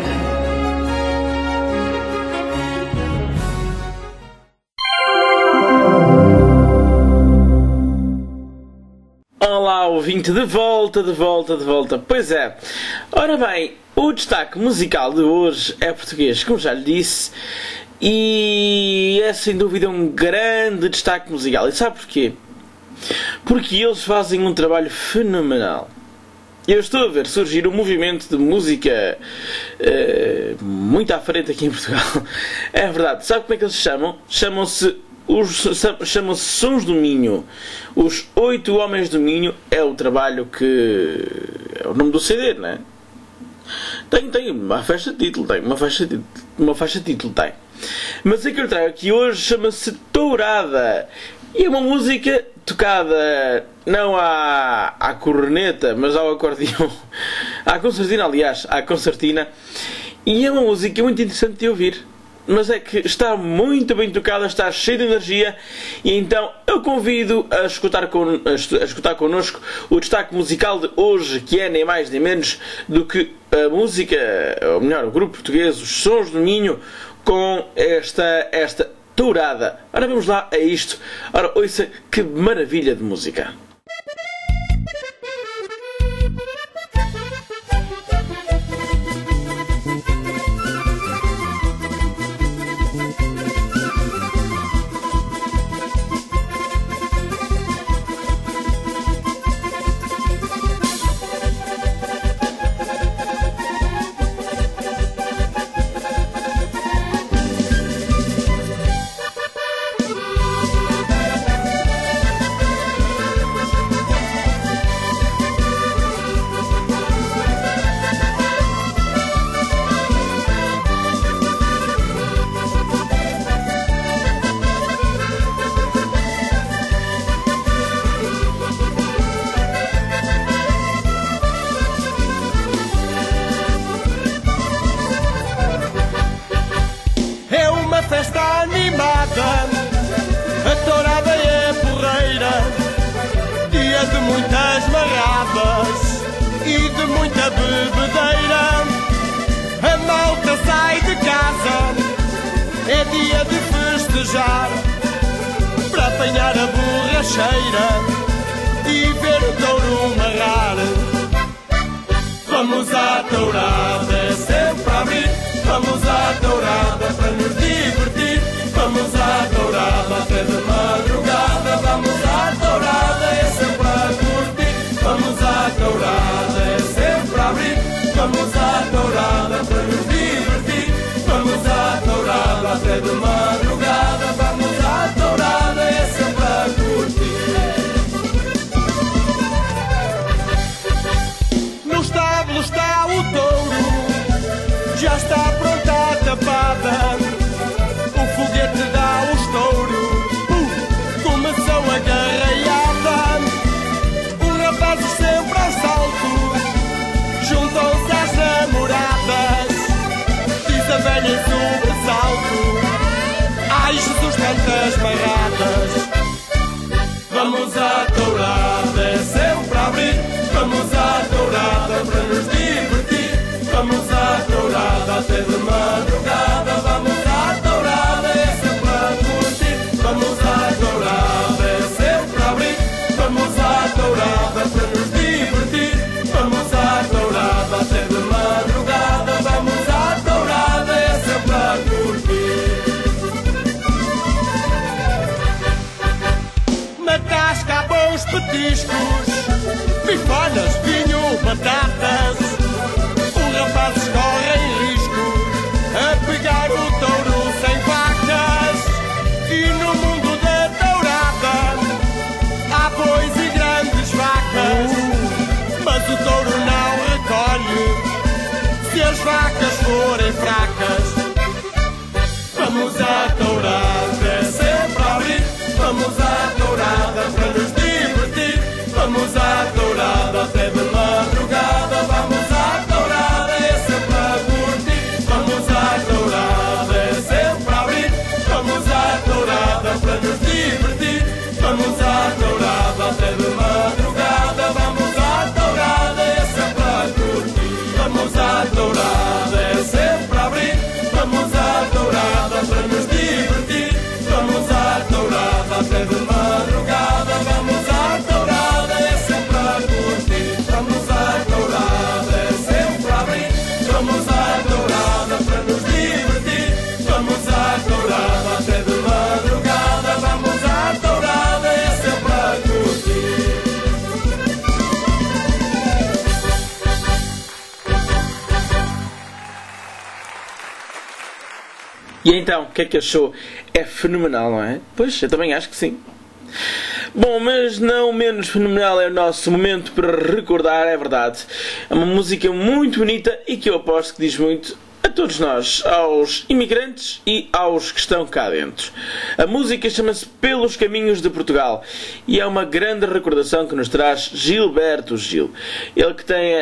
Olá, ouvinte, de volta. Pois é. Ora bem, o destaque musical de hoje é português, como já lhe disse, e é sem dúvida um grande destaque musical. E sabe porquê? Porque eles fazem um trabalho fenomenal. Eu estou a ver surgir um movimento de música muito à frente aqui em Portugal. É verdade. Sabe como é que eles se chamam? Chamam-se Sons do Minho. Os 8 Homens do Minho é o trabalho que... é o nome do CD, não é? Tem uma faixa título, uma faixa título tem. Mas a que eu trago aqui hoje chama-se Tourada. E é uma música tocada não à corneta, mas ao acordeão. À concertina, aliás, à concertina. E é uma música muito interessante de ouvir. Mas é que está muito bem tocada, está cheia de energia, e então eu convido a escutar connosco o destaque musical de hoje, que é nem mais nem menos do que a música, ou melhor, o grupo português, os Sons do Minho, com esta Tourada. Ora, vamos lá a isto. Ora, ouça que maravilha de música. É uma festa animada, a tourada é porreira, dia de muitas marradas e de muita bebedeira. A malta sai de casa, é dia de festejar, para apanhar a borracheira e ver o touro marrar. Vamos à tourada, é sempre a abrir. Vamos à tourada para nos divertir. Vamos à tourada até de madrugada. Vamos à tourada, é sempre a curtir. Vamos à tourada, é sempre a abrir. Vamos à tourada para nos divertir. Vamos à tourada até de madrugada. Vamos à tourada, é sempre a curtir. No estábulo está o touro, já está pronta a tapada. O foguete dá o estouro, começou a garraiada. Os rapazes sempre ao salto juntam-se às namoradas. Diz a velha em sobressalto: ai Jesus, tantas marradas. Vamos à tourada, é sempre a abrir. Vamos à tourada para nos divertir. Vamos à tourada até de madrugada. Vamos à tourada, é sempre a curtir. Vamos à tourada, é sempre a abrir. Vamos à tourada para nos divertir. Vamos à tourada até de madrugada. Vamos à tourada, é sempre a curtir. Na tasca há bons petiscos, bifanas, vinho, batatas. Os rapazes correm risco a pegar o touro sem facas. E no mundo da tourada há bois e grandes vacas, mas o touro não recolhe se as vacas forem fracas. Vamos à tourada, é sempre a abrir. Vamos à tourada para nos divertir. Vamos à tourada até de madrugada. Vamos à tourada, é sempre a curtir. Vamos à tourada, é sempre a abrir. Vamos à tourada para nos divertir. Vamos à tourada até de madrugada. Vamos à tourada, é sempre a curtir. Vamos à tourada, é sempre a abrir. Vamos à tourada para nos divertir. Vamos à tourada até de madrugada. Vamos à tourada, é sempre a curtir. Vamos à tourada, é sempre a abrir. Vamos à tourada para nos divertir. Vamos à tourada até de madrugada. Vamos à tourada, é sempre a curtir. E então, o que é que achou? É fenomenal, não é? Pois, eu também acho que sim. Bom, mas não menos fenomenal é o nosso momento para recordar, é verdade. É uma música muito bonita e que eu aposto que diz muito a todos nós, aos imigrantes e aos que estão cá dentro. A música chama-se Pelos Caminhos de Portugal e é uma grande recordação que nos traz Gilberto Gil. Ele que tem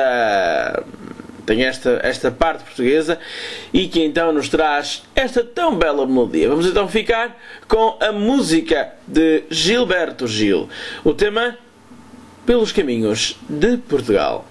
esta parte portuguesa e que então nos traz esta tão bela melodia. Vamos então ficar com a música de Gilberto Gil. O tema Pelos Caminhos de Portugal.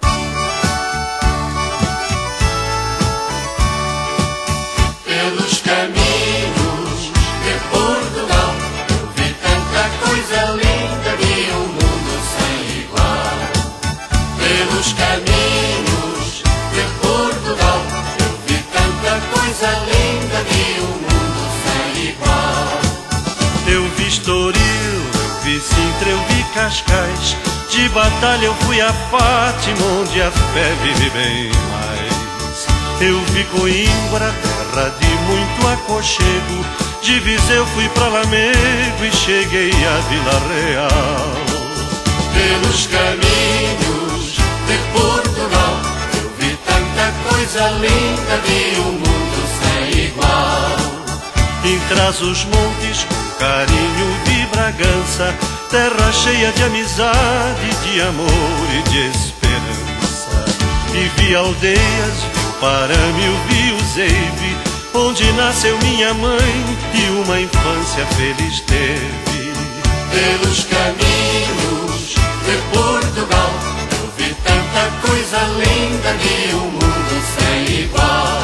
Pelos caminhos de Portugal eu vi tanta coisa linda, vi um mundo sem igual. Pelos caminhos de Portugal eu vi tanta coisa linda, vi um mundo sem igual. Eu vi Estoril, eu vi Sintra, eu vi Cascais. De batalha eu fui a Fátima, onde a fé vive bem mais. Eu vi Coimbra, terra de muito aconchego. De Viseu fui pra Lamego e cheguei a Vila Real. Pelos caminhos de Portugal eu vi tanta coisa linda, vi um mundo sem igual. Em Trás-os-Montes, com carinho de Bragança, terra cheia de amizade, de amor e de esperança. E vi aldeias, vi o Parâmio, vi o Zeive, onde nasceu minha mãe e uma infância feliz teve. Pelos caminhos de Portugal eu vi tanta coisa linda de um mundo sem igual.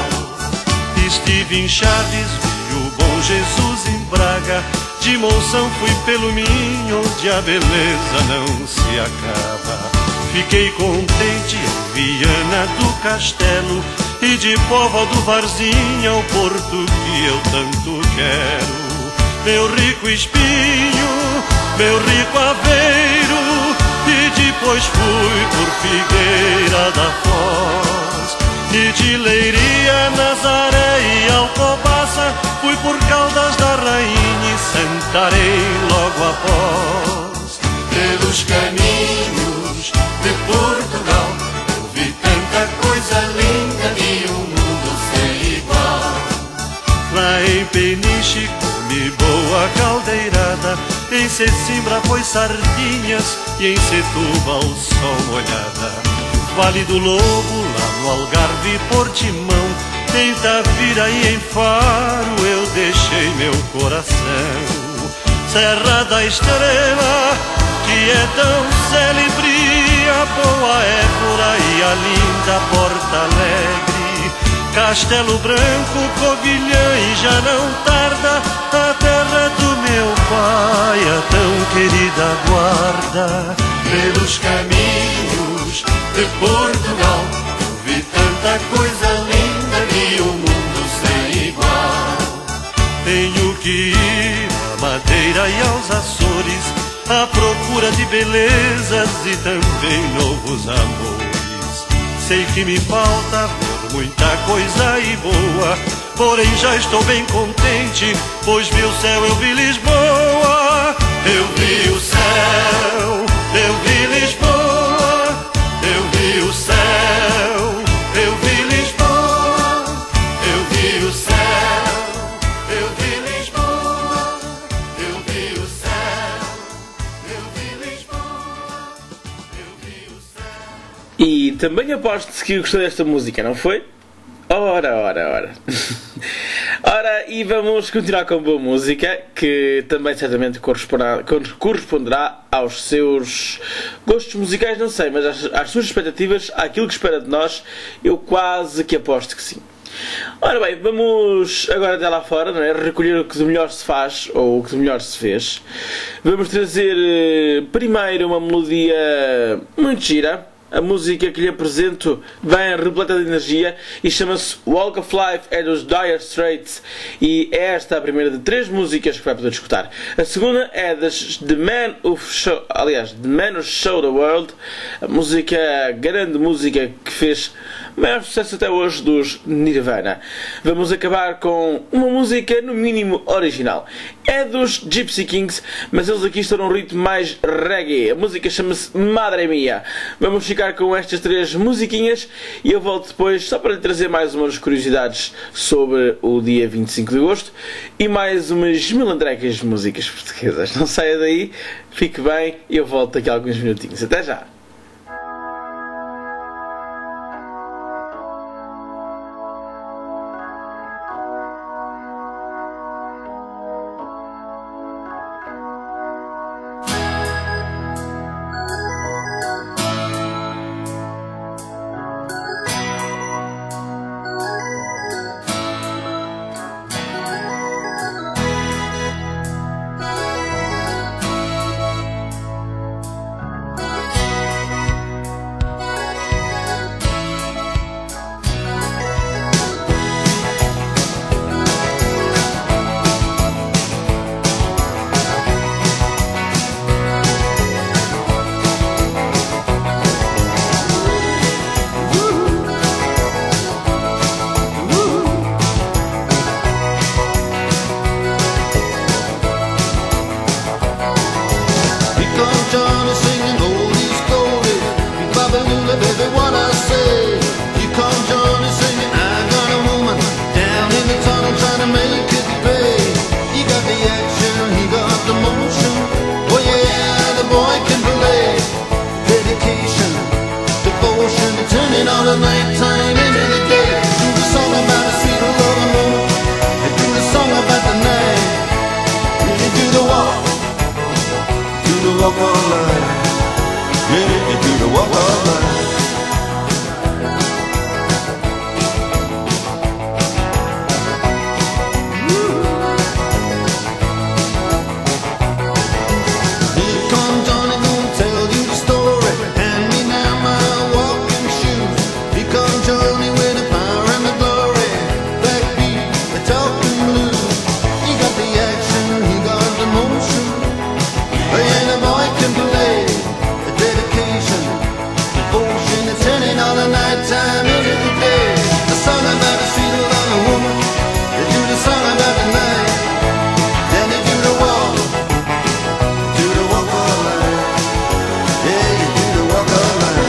Estive em Chaves, vi o bom Jesus em Braga, de Monção fui pelo Minho, onde a beleza não se acaba. Fiquei contente em Viana do Castelo e de Póvoa do Varzim ao Porto que eu tanto quero. Meu rico Espinho, meu rico Aveiro, e depois fui por Figueira da Foz. E de Leiria, Nazaré e Alcobaça fui por Caldas da Rainha e Santarém logo após. Pelos caminhos de Portugal eu vi tanta coisa linda de um mundo sem igual. Lá em Peniche comi boa caldeirada, em Sesimbra foi sardinhas e em Setúbal sol molhada. Vale do Lobo, lá no Algarve, Portimão, em Tavira e em Faro eu deixei meu coração. Serra da Estrela, que é tão célebre, a boa Évora e a linda Porto Alegre. Castelo Branco, Covilhã e já não tarda, a terra do meu pai, a tão querida guarda. Pelos caminhos de Portugal eu vi tanta coisa linda de um mundo sem igual. Tenho que ir à Madeira e aos Açores à procura de belezas e também novos amores. Sei que me falta ver muita coisa e boa, porém já estou bem contente, pois vi o céu, eu vi Lisboa. Eu vi o céu, eu vi Lisboa, eu vi o céu, eu vi Lisboa, eu vi o céu, eu vi Lisboa, eu vi o céu, eu vi Lisboa, eu vi o céu. E também aposto que gostou desta música, não foi? Ora. Ora, e vamos continuar com boa música, que também certamente corresponderá aos seus gostos musicais, não sei, mas às suas expectativas, àquilo que espera de nós, eu quase que aposto que sim. Ora bem, vamos agora de lá fora, não é? Recolher o que de melhor se faz, ou o que de melhor se fez. Vamos trazer primeiro uma melodia muito gira. A música que lhe apresento vem repleta de energia e chama-se Walk of Life, é dos Dire Straits, e é esta a primeira de 3 músicas que vai poder escutar. A segunda é das The Man Who Showed the World, a grande música que fez maior sucesso até hoje dos Nirvana. Vamos acabar com uma música no mínimo original. É dos Gypsy Kings, mas eles aqui estão num ritmo mais reggae. A música chama-se Madre Mia. Vamos ficar com estas 3 musiquinhas e eu volto depois só para lhe trazer mais umas curiosidades sobre o dia 25 de agosto e mais umas milandrecas de músicas portuguesas. Não saia daí, fique bem e eu volto daqui a alguns minutinhos. Até já! walk of life. Yeah, you do the walk of life. Here comes Johnny, gonna tell you the story. Hand me now my walking shoes. Here comes Johnny with the power and the glory. Backbeat, the talking blues. He got the action, he got the motion. And a boy can play. The dedication, devotion, it's turning all the night time into the day. The song about the sweet love of woman. They do the song about the night. Then they do the walk. Do the walk of life. Yeah, you do the walk of life.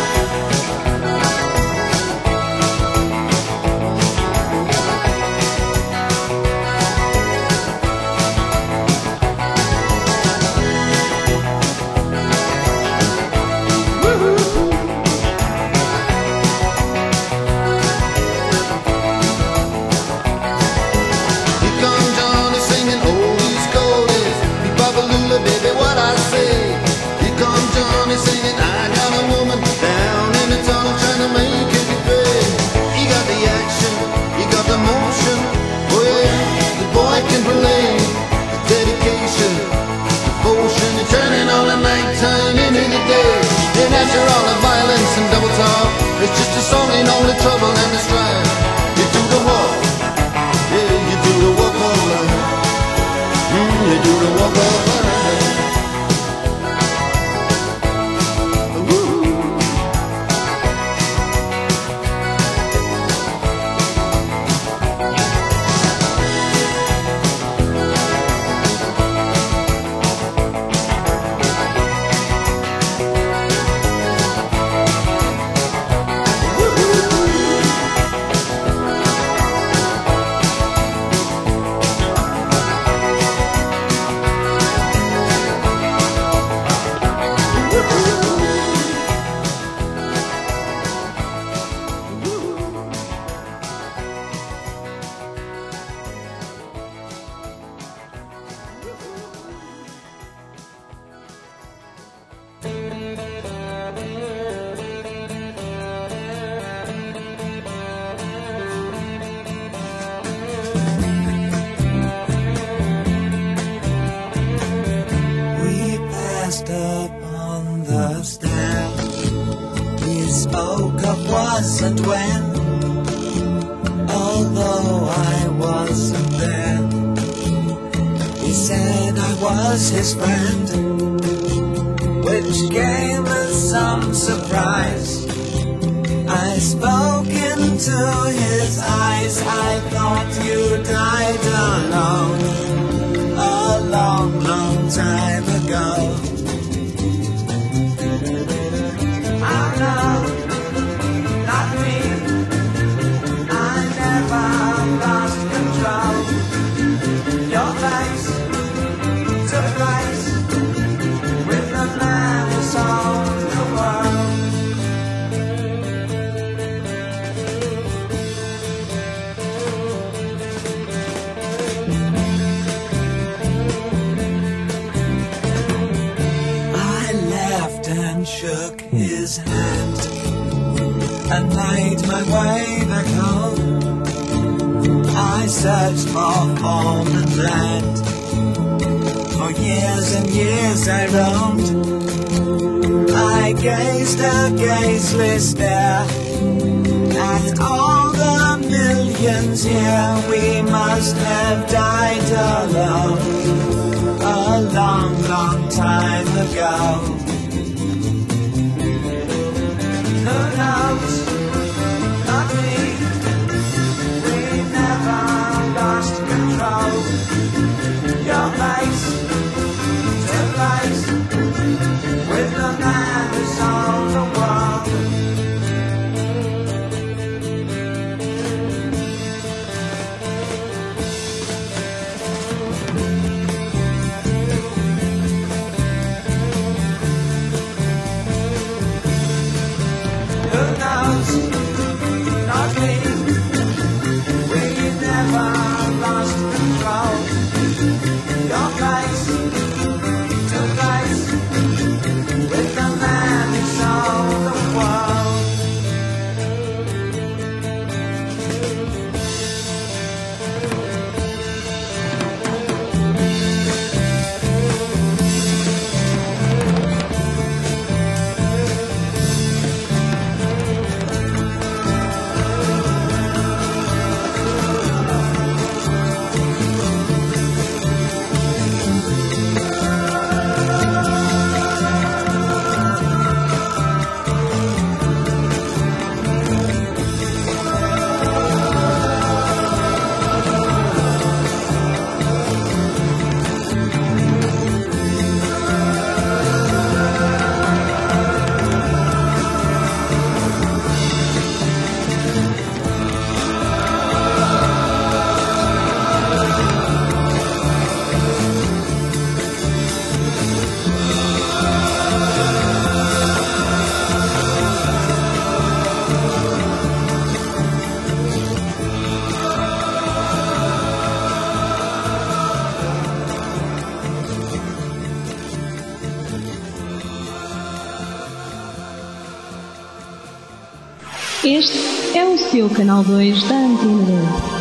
Here comes Johnny singing oldies, goldies. Be Papa Lula, baby, what I say. Here comes Johnny singing, I got a woman down in the tunnel trying to make it pay. He got the action, he got the motion. Oh yeah, the boy can play. The dedication, devotion, and turning all the nighttime into the day. And after all the violence and double talk, it's just a song in all the trouble and the strife. You do the walk. Yeah, you do the walk of life. You do the walk of life. Woo. We passed up on the stair. We spoke of was and when, although I wasn't there. He said I was his friend, which gave us some surprise. I spoke into his eyes. I thought you died alone a long, long time ago. Oh no, not me. I never lost control. Your face took place with the man who sold the world. I laughed and shook his hand and made my way back home. I searched for home and land. For years and years I roamed. I gazed a gazeless stare at all the millions here. We must have died alone a long, long time ago. Who knows? Not me. We never lost control. Your face took place with the man who sold the world. Who knows? Not me. We never lost control. Your place took place Este é o seu Canal 2 da Antena 2.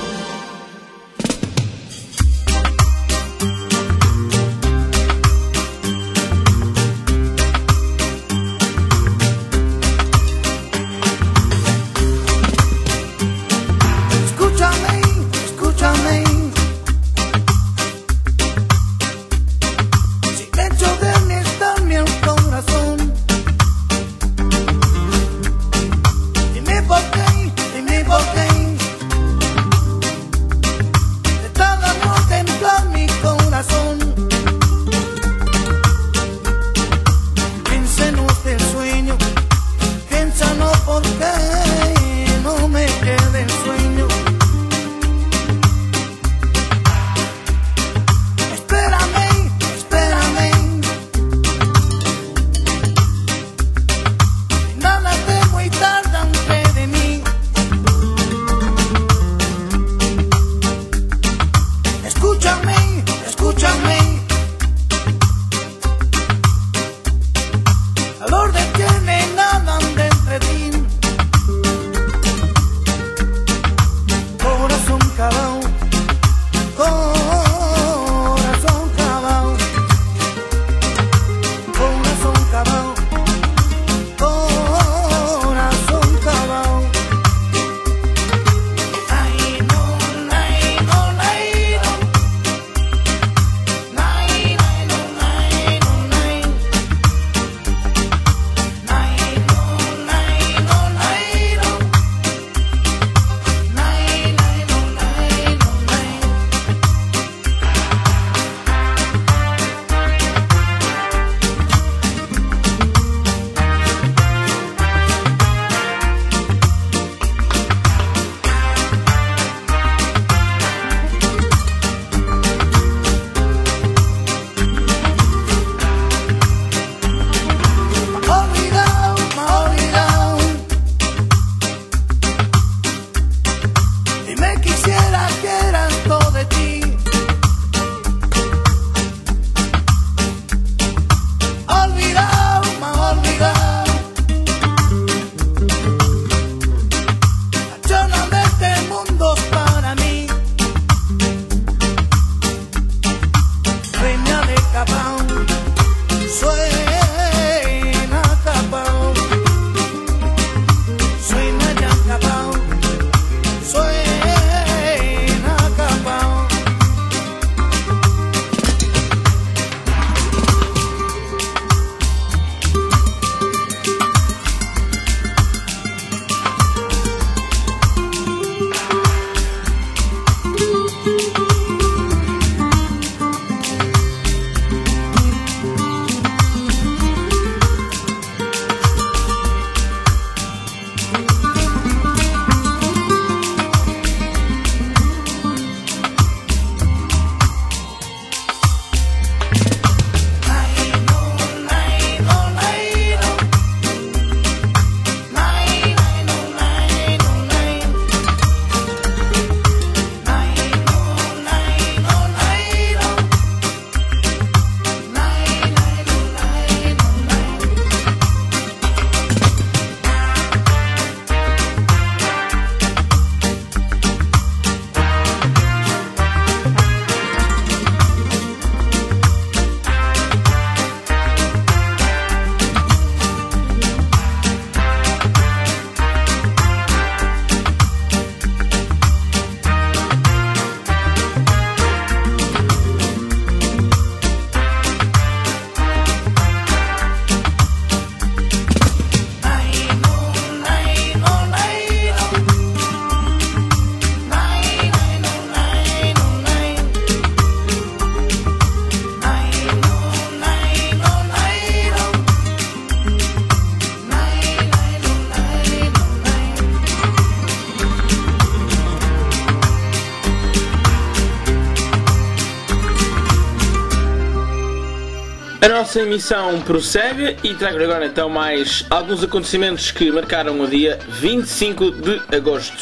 A nossa emissão prossegue e trago agora então mais alguns acontecimentos que marcaram o dia 25 de agosto.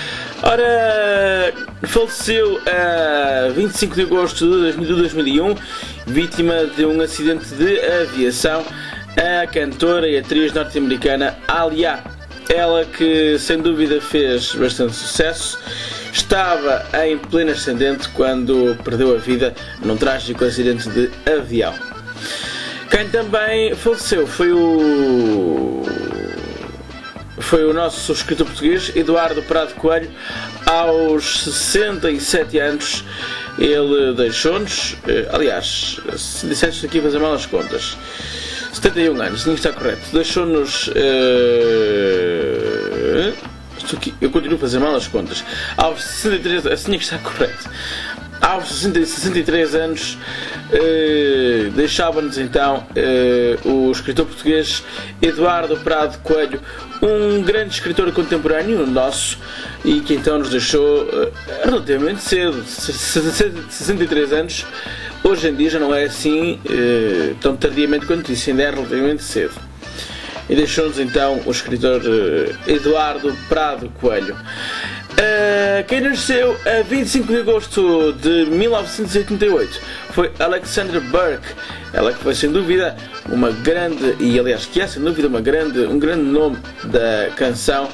Ora, faleceu a 25 de agosto de 2001, vítima de um acidente de aviação, a cantora e atriz norte-americana Aaliyah. ela que sem dúvida fez bastante sucesso, estava em pleno ascendente quando perdeu a vida num trágico acidente de avião. Quem também faleceu foi o nosso escritor português Eduardo Prado Coelho. Aos 67 anos ele deixou-nos, aliás, 67, estou aqui a fazer mal as contas, 71 anos, tinha que estar correto, deixou-nos, eu continuo a fazer mal as contas, aos 63, assim tinha que estar correto, aos 63 anos deixava-nos então o escritor português Eduardo Prado Coelho, um grande escritor contemporâneo nosso, e que então nos deixou relativamente cedo, 63 anos. Hoje em dia já não é assim tão tardiamente quanto isso, ainda é relativamente cedo. E deixou-nos então o escritor Eduardo Prado Coelho. Quem nasceu a 25 de agosto de 1988 foi Alexandra Burke, ela que foi sem dúvida uma grande, e aliás que é sem dúvida um grande nome da canção,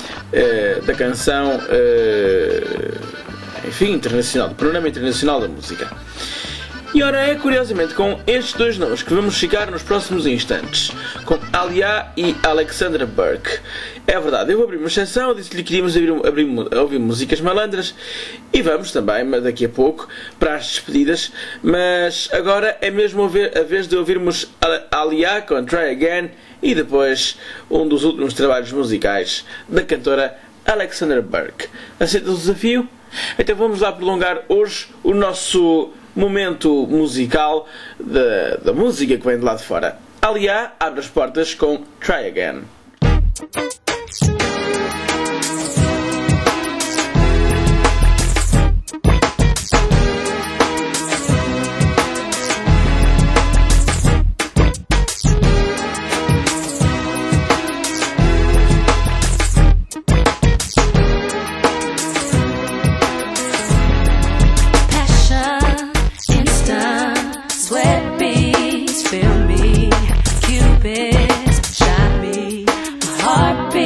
enfim, internacional, do panorama internacional da música. E ora é curiosamente com estes dois nomes que vamos ficar nos próximos instantes, com Alia e Alexandra Burke. É verdade, eu vou abrir uma exceção, disse-lhe que queríamos ouvir músicas malandras, e vamos também, mas daqui a pouco, para as despedidas, mas agora é mesmo a vez de ouvirmos Alia com Try Again, e depois um dos últimos trabalhos musicais da cantora Alexandra Burke. Aceita o desafio? Então vamos lá prolongar hoje o nosso momento musical da música que vem de lá de fora. Alia abre as portas com Try Again. Heartbeat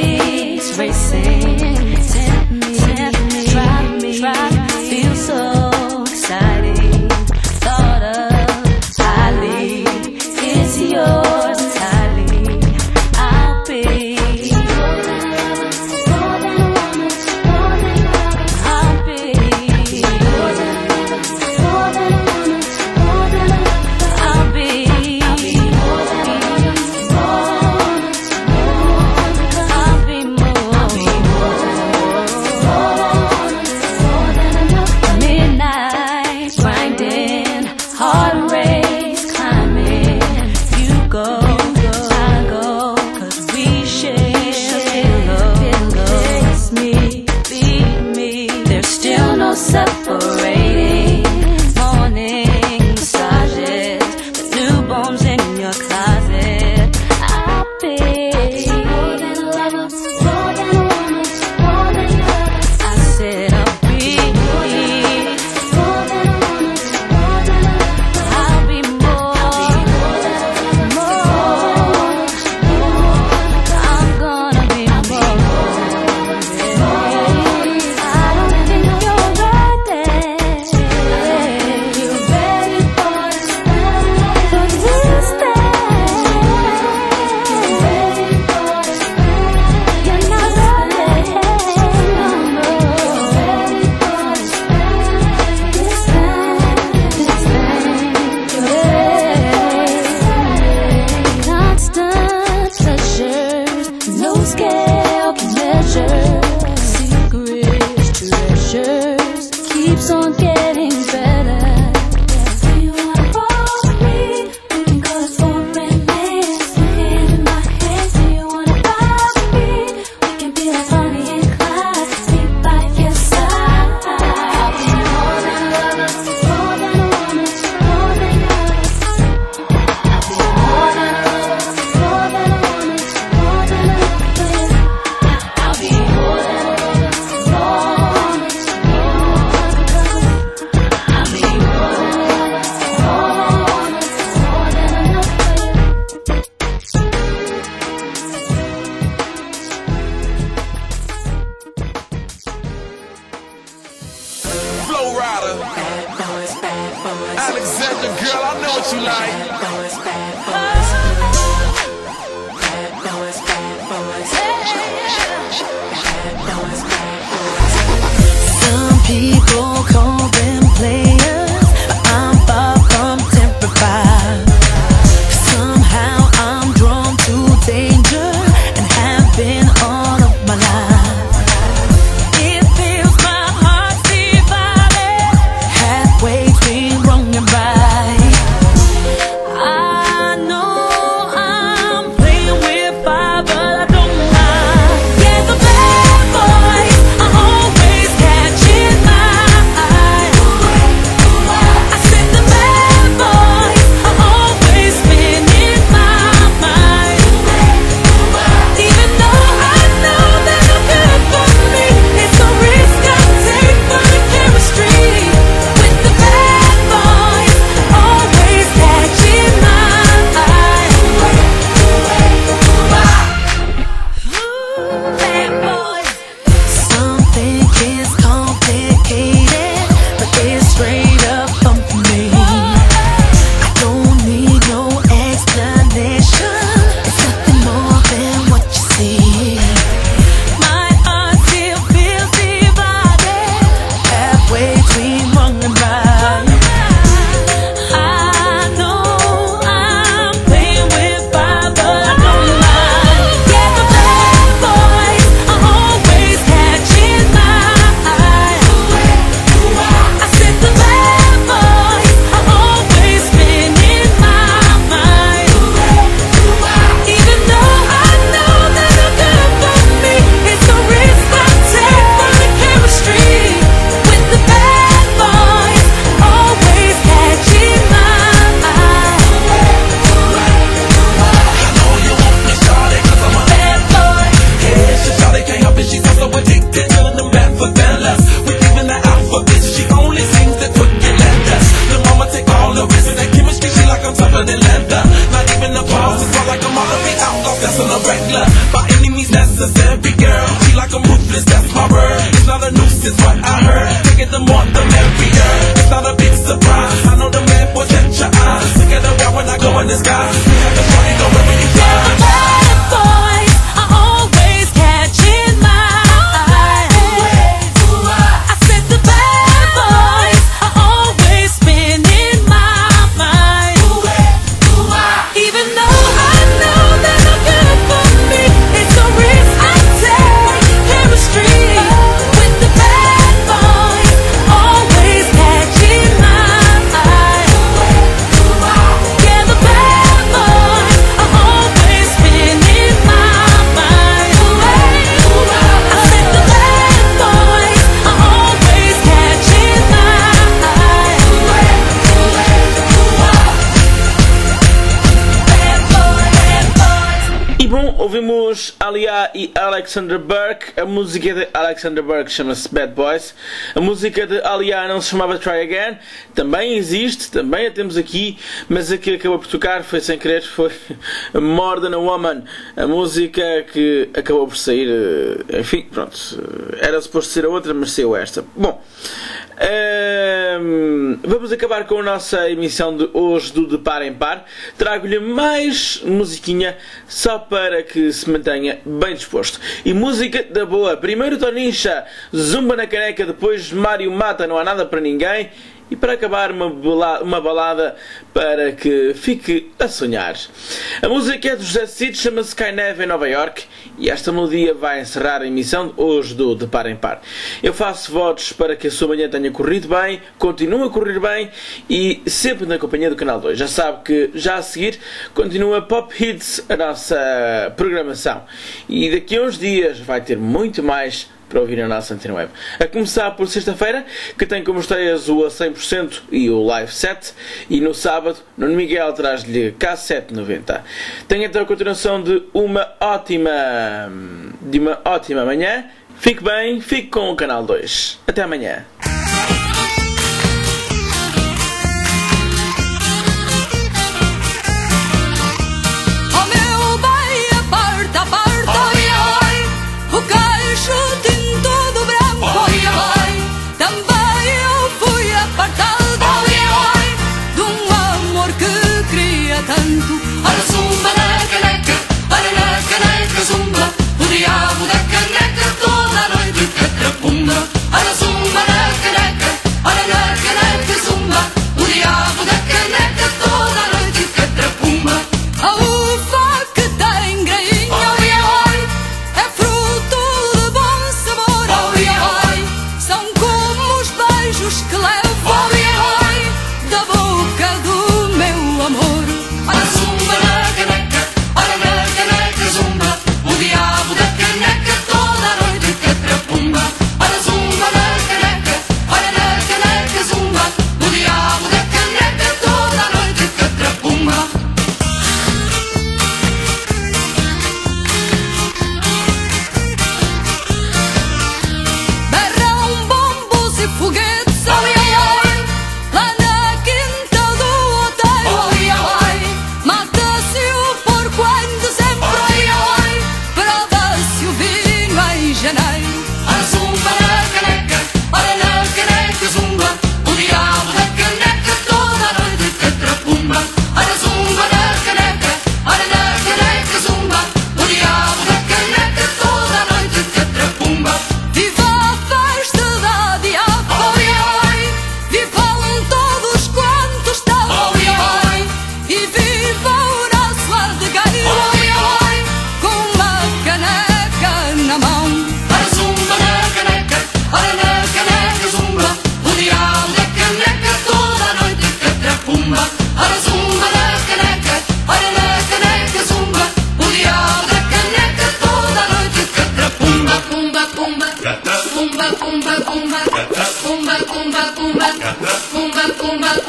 girl, I know what you like. Some people call them players, but I'm far from terrified. Somehow I'm drawn to danger and have been all of my life. It feels my heart divided, halfway between wrong and right. I know I'm playing with fire, but I don't mind. Yeah, the bad boys are always catching my eye. I said the bad boys are always spinning my mind. Even though I know that I'm good for me, it's a risk I take for the chemistry. With the bad boys always catching my eye. Bad boys. Some think it's complicated, but it's straight up for me. I don't need no explanation. It's nothing more than what you see. My heart still feels divided, halfway between wrong and right. I know I'm playing with fire, but I don't mind. Yeah, the bad boys are always catching my eye. I said the bad boys are always spinning my mind. Even though I know that I'm good for me, it's a risk I take for the chemistry. With the bad boys always catching my eye. I know you want me, shawty, 'cause I'm a Bad boy. yeah, shawty can't help it, she's also addicted to them bad for fellas. With even the alphabet, she only sings the crooked letters. The mama take all the risks, that chemistry, she like I'm tougher than leather. Not even the boss, it's all like I'm all of the outlaws, that's on a regular. By any means necessary, girl, she like I'm ruthless, that's my word. It's not a nuisance, what I heard. Take it the more, the merrier. It's not a big surprise, I know the man will catch your eyes. Look at the world when I go in the sky. We have to party, go wherever you Yeah, the fly. bad boys are always catching my eye. I said the bad boys are always spinning my mind. Even though I know that I'm good for me, it's a risk I take. Chemistry with the bad boys always catching my eye. Yeah, the bad boys are always spinning my mind. I said the bad boys are always catching my eye. Bad boy. E bom, ouvimos Alia e Alexander Burke. A música de Alexander Burke chama-se Bad Boys. A música de Alia não se chamava Try Again. Também existe, também a temos aqui, mas a que acabou por tocar foi sem querer, foi More Than a Woman. A música que acabou por sair, enfim, pronto, era suposto ser a outra, mas saiu esta. Bom, vamos acabar com a nossa emissão de hoje do De Par em Par. Trago-lhe mais musiquinha só para que se mantenha bem disposto. E música da boa. Primeiro Tonincha, Zumba na Caneca. Depois Mário Mata, Não Há Nada Para Ninguém. E para acabar uma balada para que fique a sonhar. A música é do José Cid, chama-se Kaineve em Nova York. E esta melodia vai encerrar a emissão de hoje do De Par em Par. Eu faço votos para que a sua manhã tenha corrido bem, continue a correr bem e sempre na companhia do Canal 2. Já sabe que já a seguir continua Pop Hits, a nossa programação. E daqui a uns dias vai ter muito mais para ouvir na nossa Antena Web. A começar por sexta-feira, que tem como estreias o A 100% e o Live Set, e no sábado, Nuno Miguel traz-lhe K790. Tenha então a continuação de uma ótima manhã. Fique bem, fique com o Canal 2. Até amanhã. Também eu fui apartado de um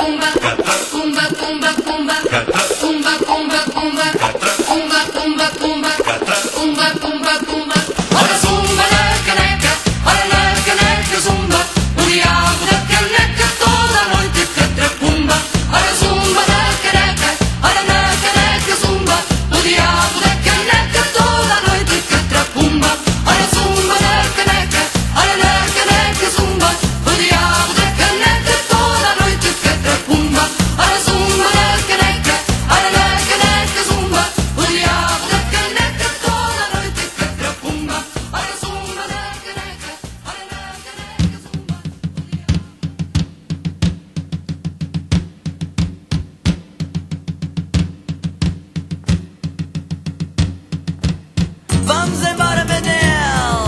Ora zumba na caneca, ora na caneca zumba, o diabo da caneca toda a noite catrapumba. Ora zumba na caneca, ora na caneca zumba, o diabo da caneca toda a noite catrapumba. Ora zumba na caneca, ora na caneca zumba, o diabo da caneca toda a noite catrapumba. Ora zumba na caneca, ora na caneca zumba, o diabo da caneca toda a noite catrapumba. Ora zumba na caneca, ora na caneca zumba. Vamos embora, Manel.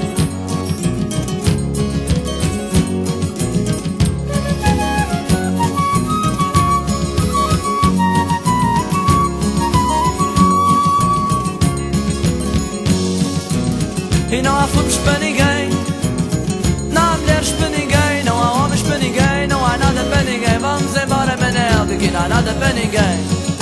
E não há fomos para ninguém, não há mulheres para ninguém, não há homens para ninguém, não há nada para ninguém. Vamos embora, Manel, de aqui não há nada para ninguém.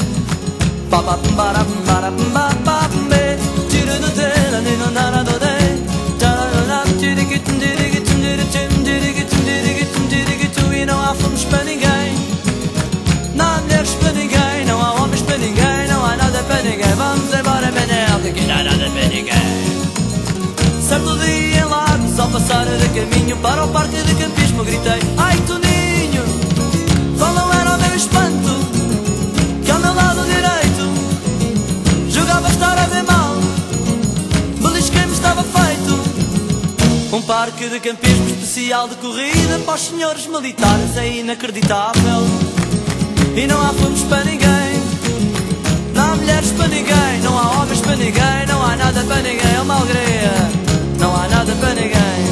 E não há fomos para ninguém, não há mulheres para ninguém, não há homens para ninguém, não há nada para ninguém. Vamos embora, Manel, de aqui não há nada para ninguém. Certo dia em Lagos, ao passar de caminho para o parque de campismo, gritei: ai, Toninho! Qual não era o meu espanto, que ao meu lado direito jogava estar a ver mal, belisquei-me, estava feito um parque de campismo especial de corrida para os senhores militares. É inacreditável. E não há fomos para ninguém, não há mulheres para ninguém, não há homens para ninguém, não há nada para ninguém. É uma alegria, não há nada para ninguém.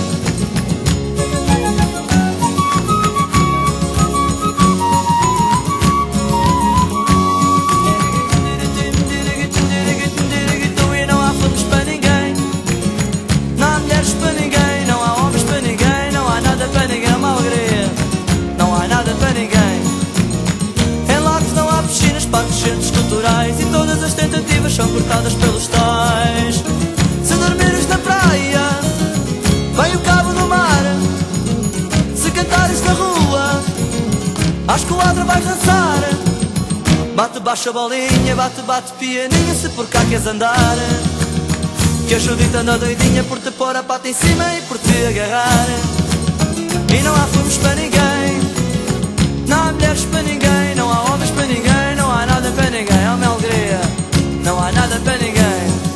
E não há fomos para ninguém, não há mulheres para ninguém, não há homens para ninguém, não há nada para ninguém. É uma alegria, não há nada para ninguém. Em Lagos não há piscinas, parques, centros culturais, e todas as tentativas são cortadas pelos tais. Se dormires na praia, vem o cabo do mar. Se cantares na rua, à esquadra vais dançar. Bate baixa bolinha, bate, bate pianinha, se por cá queres andar. Que a Judita anda doidinha por te pôr a pata em cima e por te agarrar. E não há fomos para ninguém, não há mulheres para ninguém, não há homens para ninguém, não há nada para ninguém. É uma alegria, não há nada para ninguém.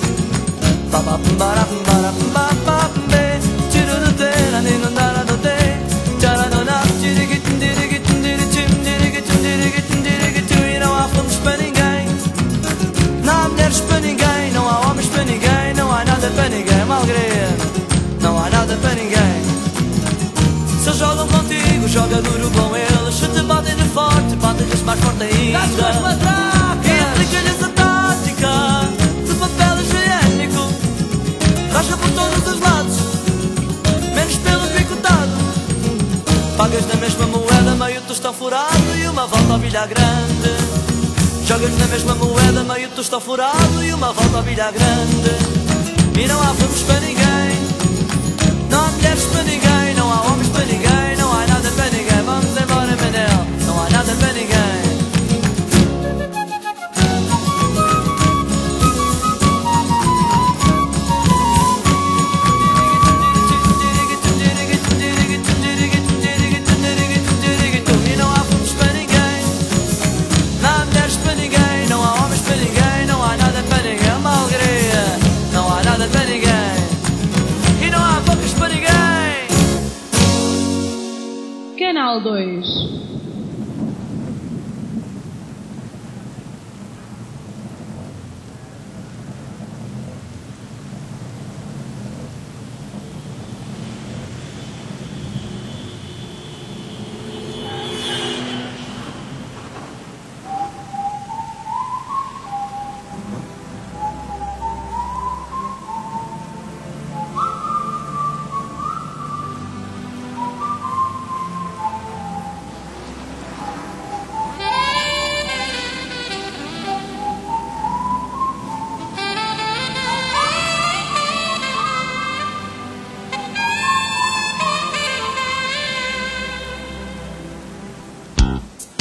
E não há fomos para ninguém, não há mulheres para ninguém, não há homens para ninguém, não há nada para ninguém. É uma alegria, não há nada para ninguém. Se jogam contigo, joga duro com eles. Se te batem de forte, batem-lhes mais forte ainda. E aplica-lhes a tática de papel higiênico, rasga por todos os lados, menos pelo picotado. Pagas na mesma moeda meio tostão furado e uma volta ao bilhar grande. Jogas na mesma moeda meio tostão furado e uma volta ao bilhar grande. E não há fomos para ninguém, não há mulheres para ninguém, não há homens para ninguém, não há nada para ninguém. Vamos embora, Manel, não há nada para ninguém. E não há fomos para ninguém, não há mulheres para ninguém, não há homens para ninguém, não há nada para ninguém. É uma alegria, não há nada para ninguém. E não há fomos para ninguém.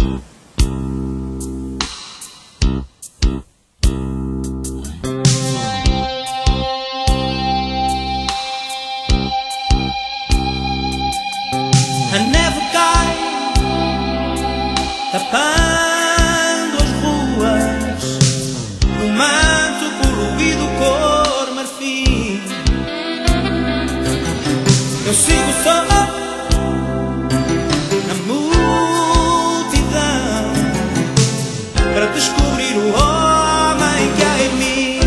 A neve cai, tapando as ruas, o manto colorido cor marfim. Eu sigo só na multidão para descobrir o homem que há em mim.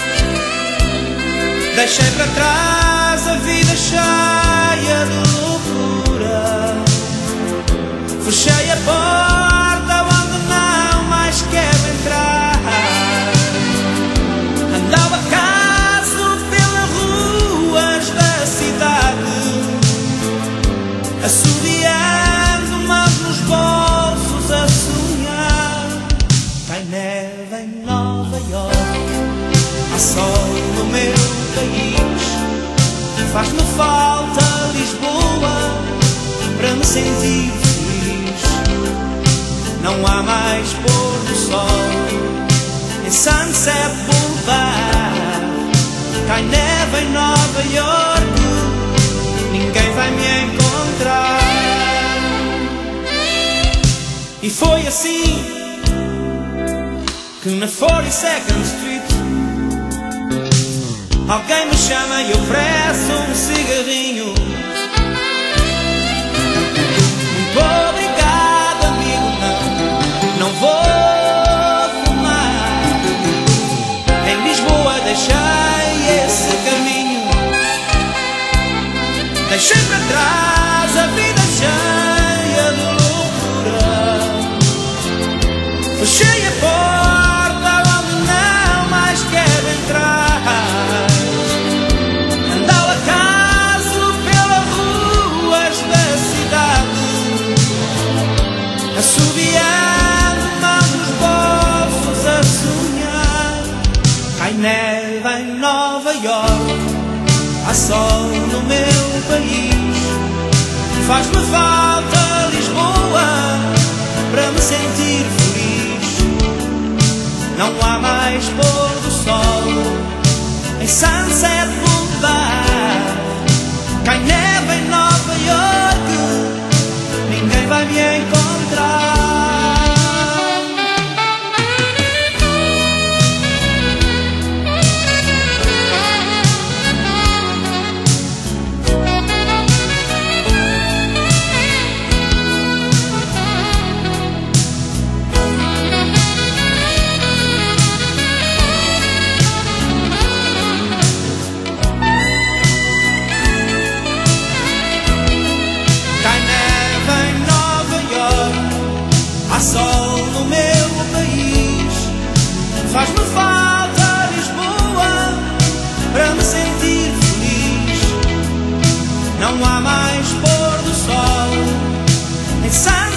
Deixei para trás a vida cheia de loucura, fechei a porta onde não mais quero entrar. Andava caso pelas ruas da cidade, assobiando mãos nos bolsos a sonhar. Cai neve em Nova York, há sol no meu país. Faz-me falta Lisboa para me sentir feliz. Não há mais pôr do sol em Sunset Boulevard. Cai neve em Nova York, ninguém vai me encontrar. E foi assim que na 42nd Street alguém me chama e oferece um cigarrinho. Muito obrigado, amigo, não vou fumar. Em Lisboa deixei esse caminho, deixei para trás a vida cheia de loucura, fechei a porta onde não mais quero entrar. Assobiando mãos nos bolsos a sonhar. Cai neve em Nova York, há sol no meu país. Faz-me falta Lisboa para me sentir feliz. Não há mais pôr do sol em Sunset Boulevard. Cai neve em Nova York, ninguém vai me encontrar. Há sol no meu país. Faz-me falta Lisboa para me sentir feliz. Não há mais pôr do sol em Sunset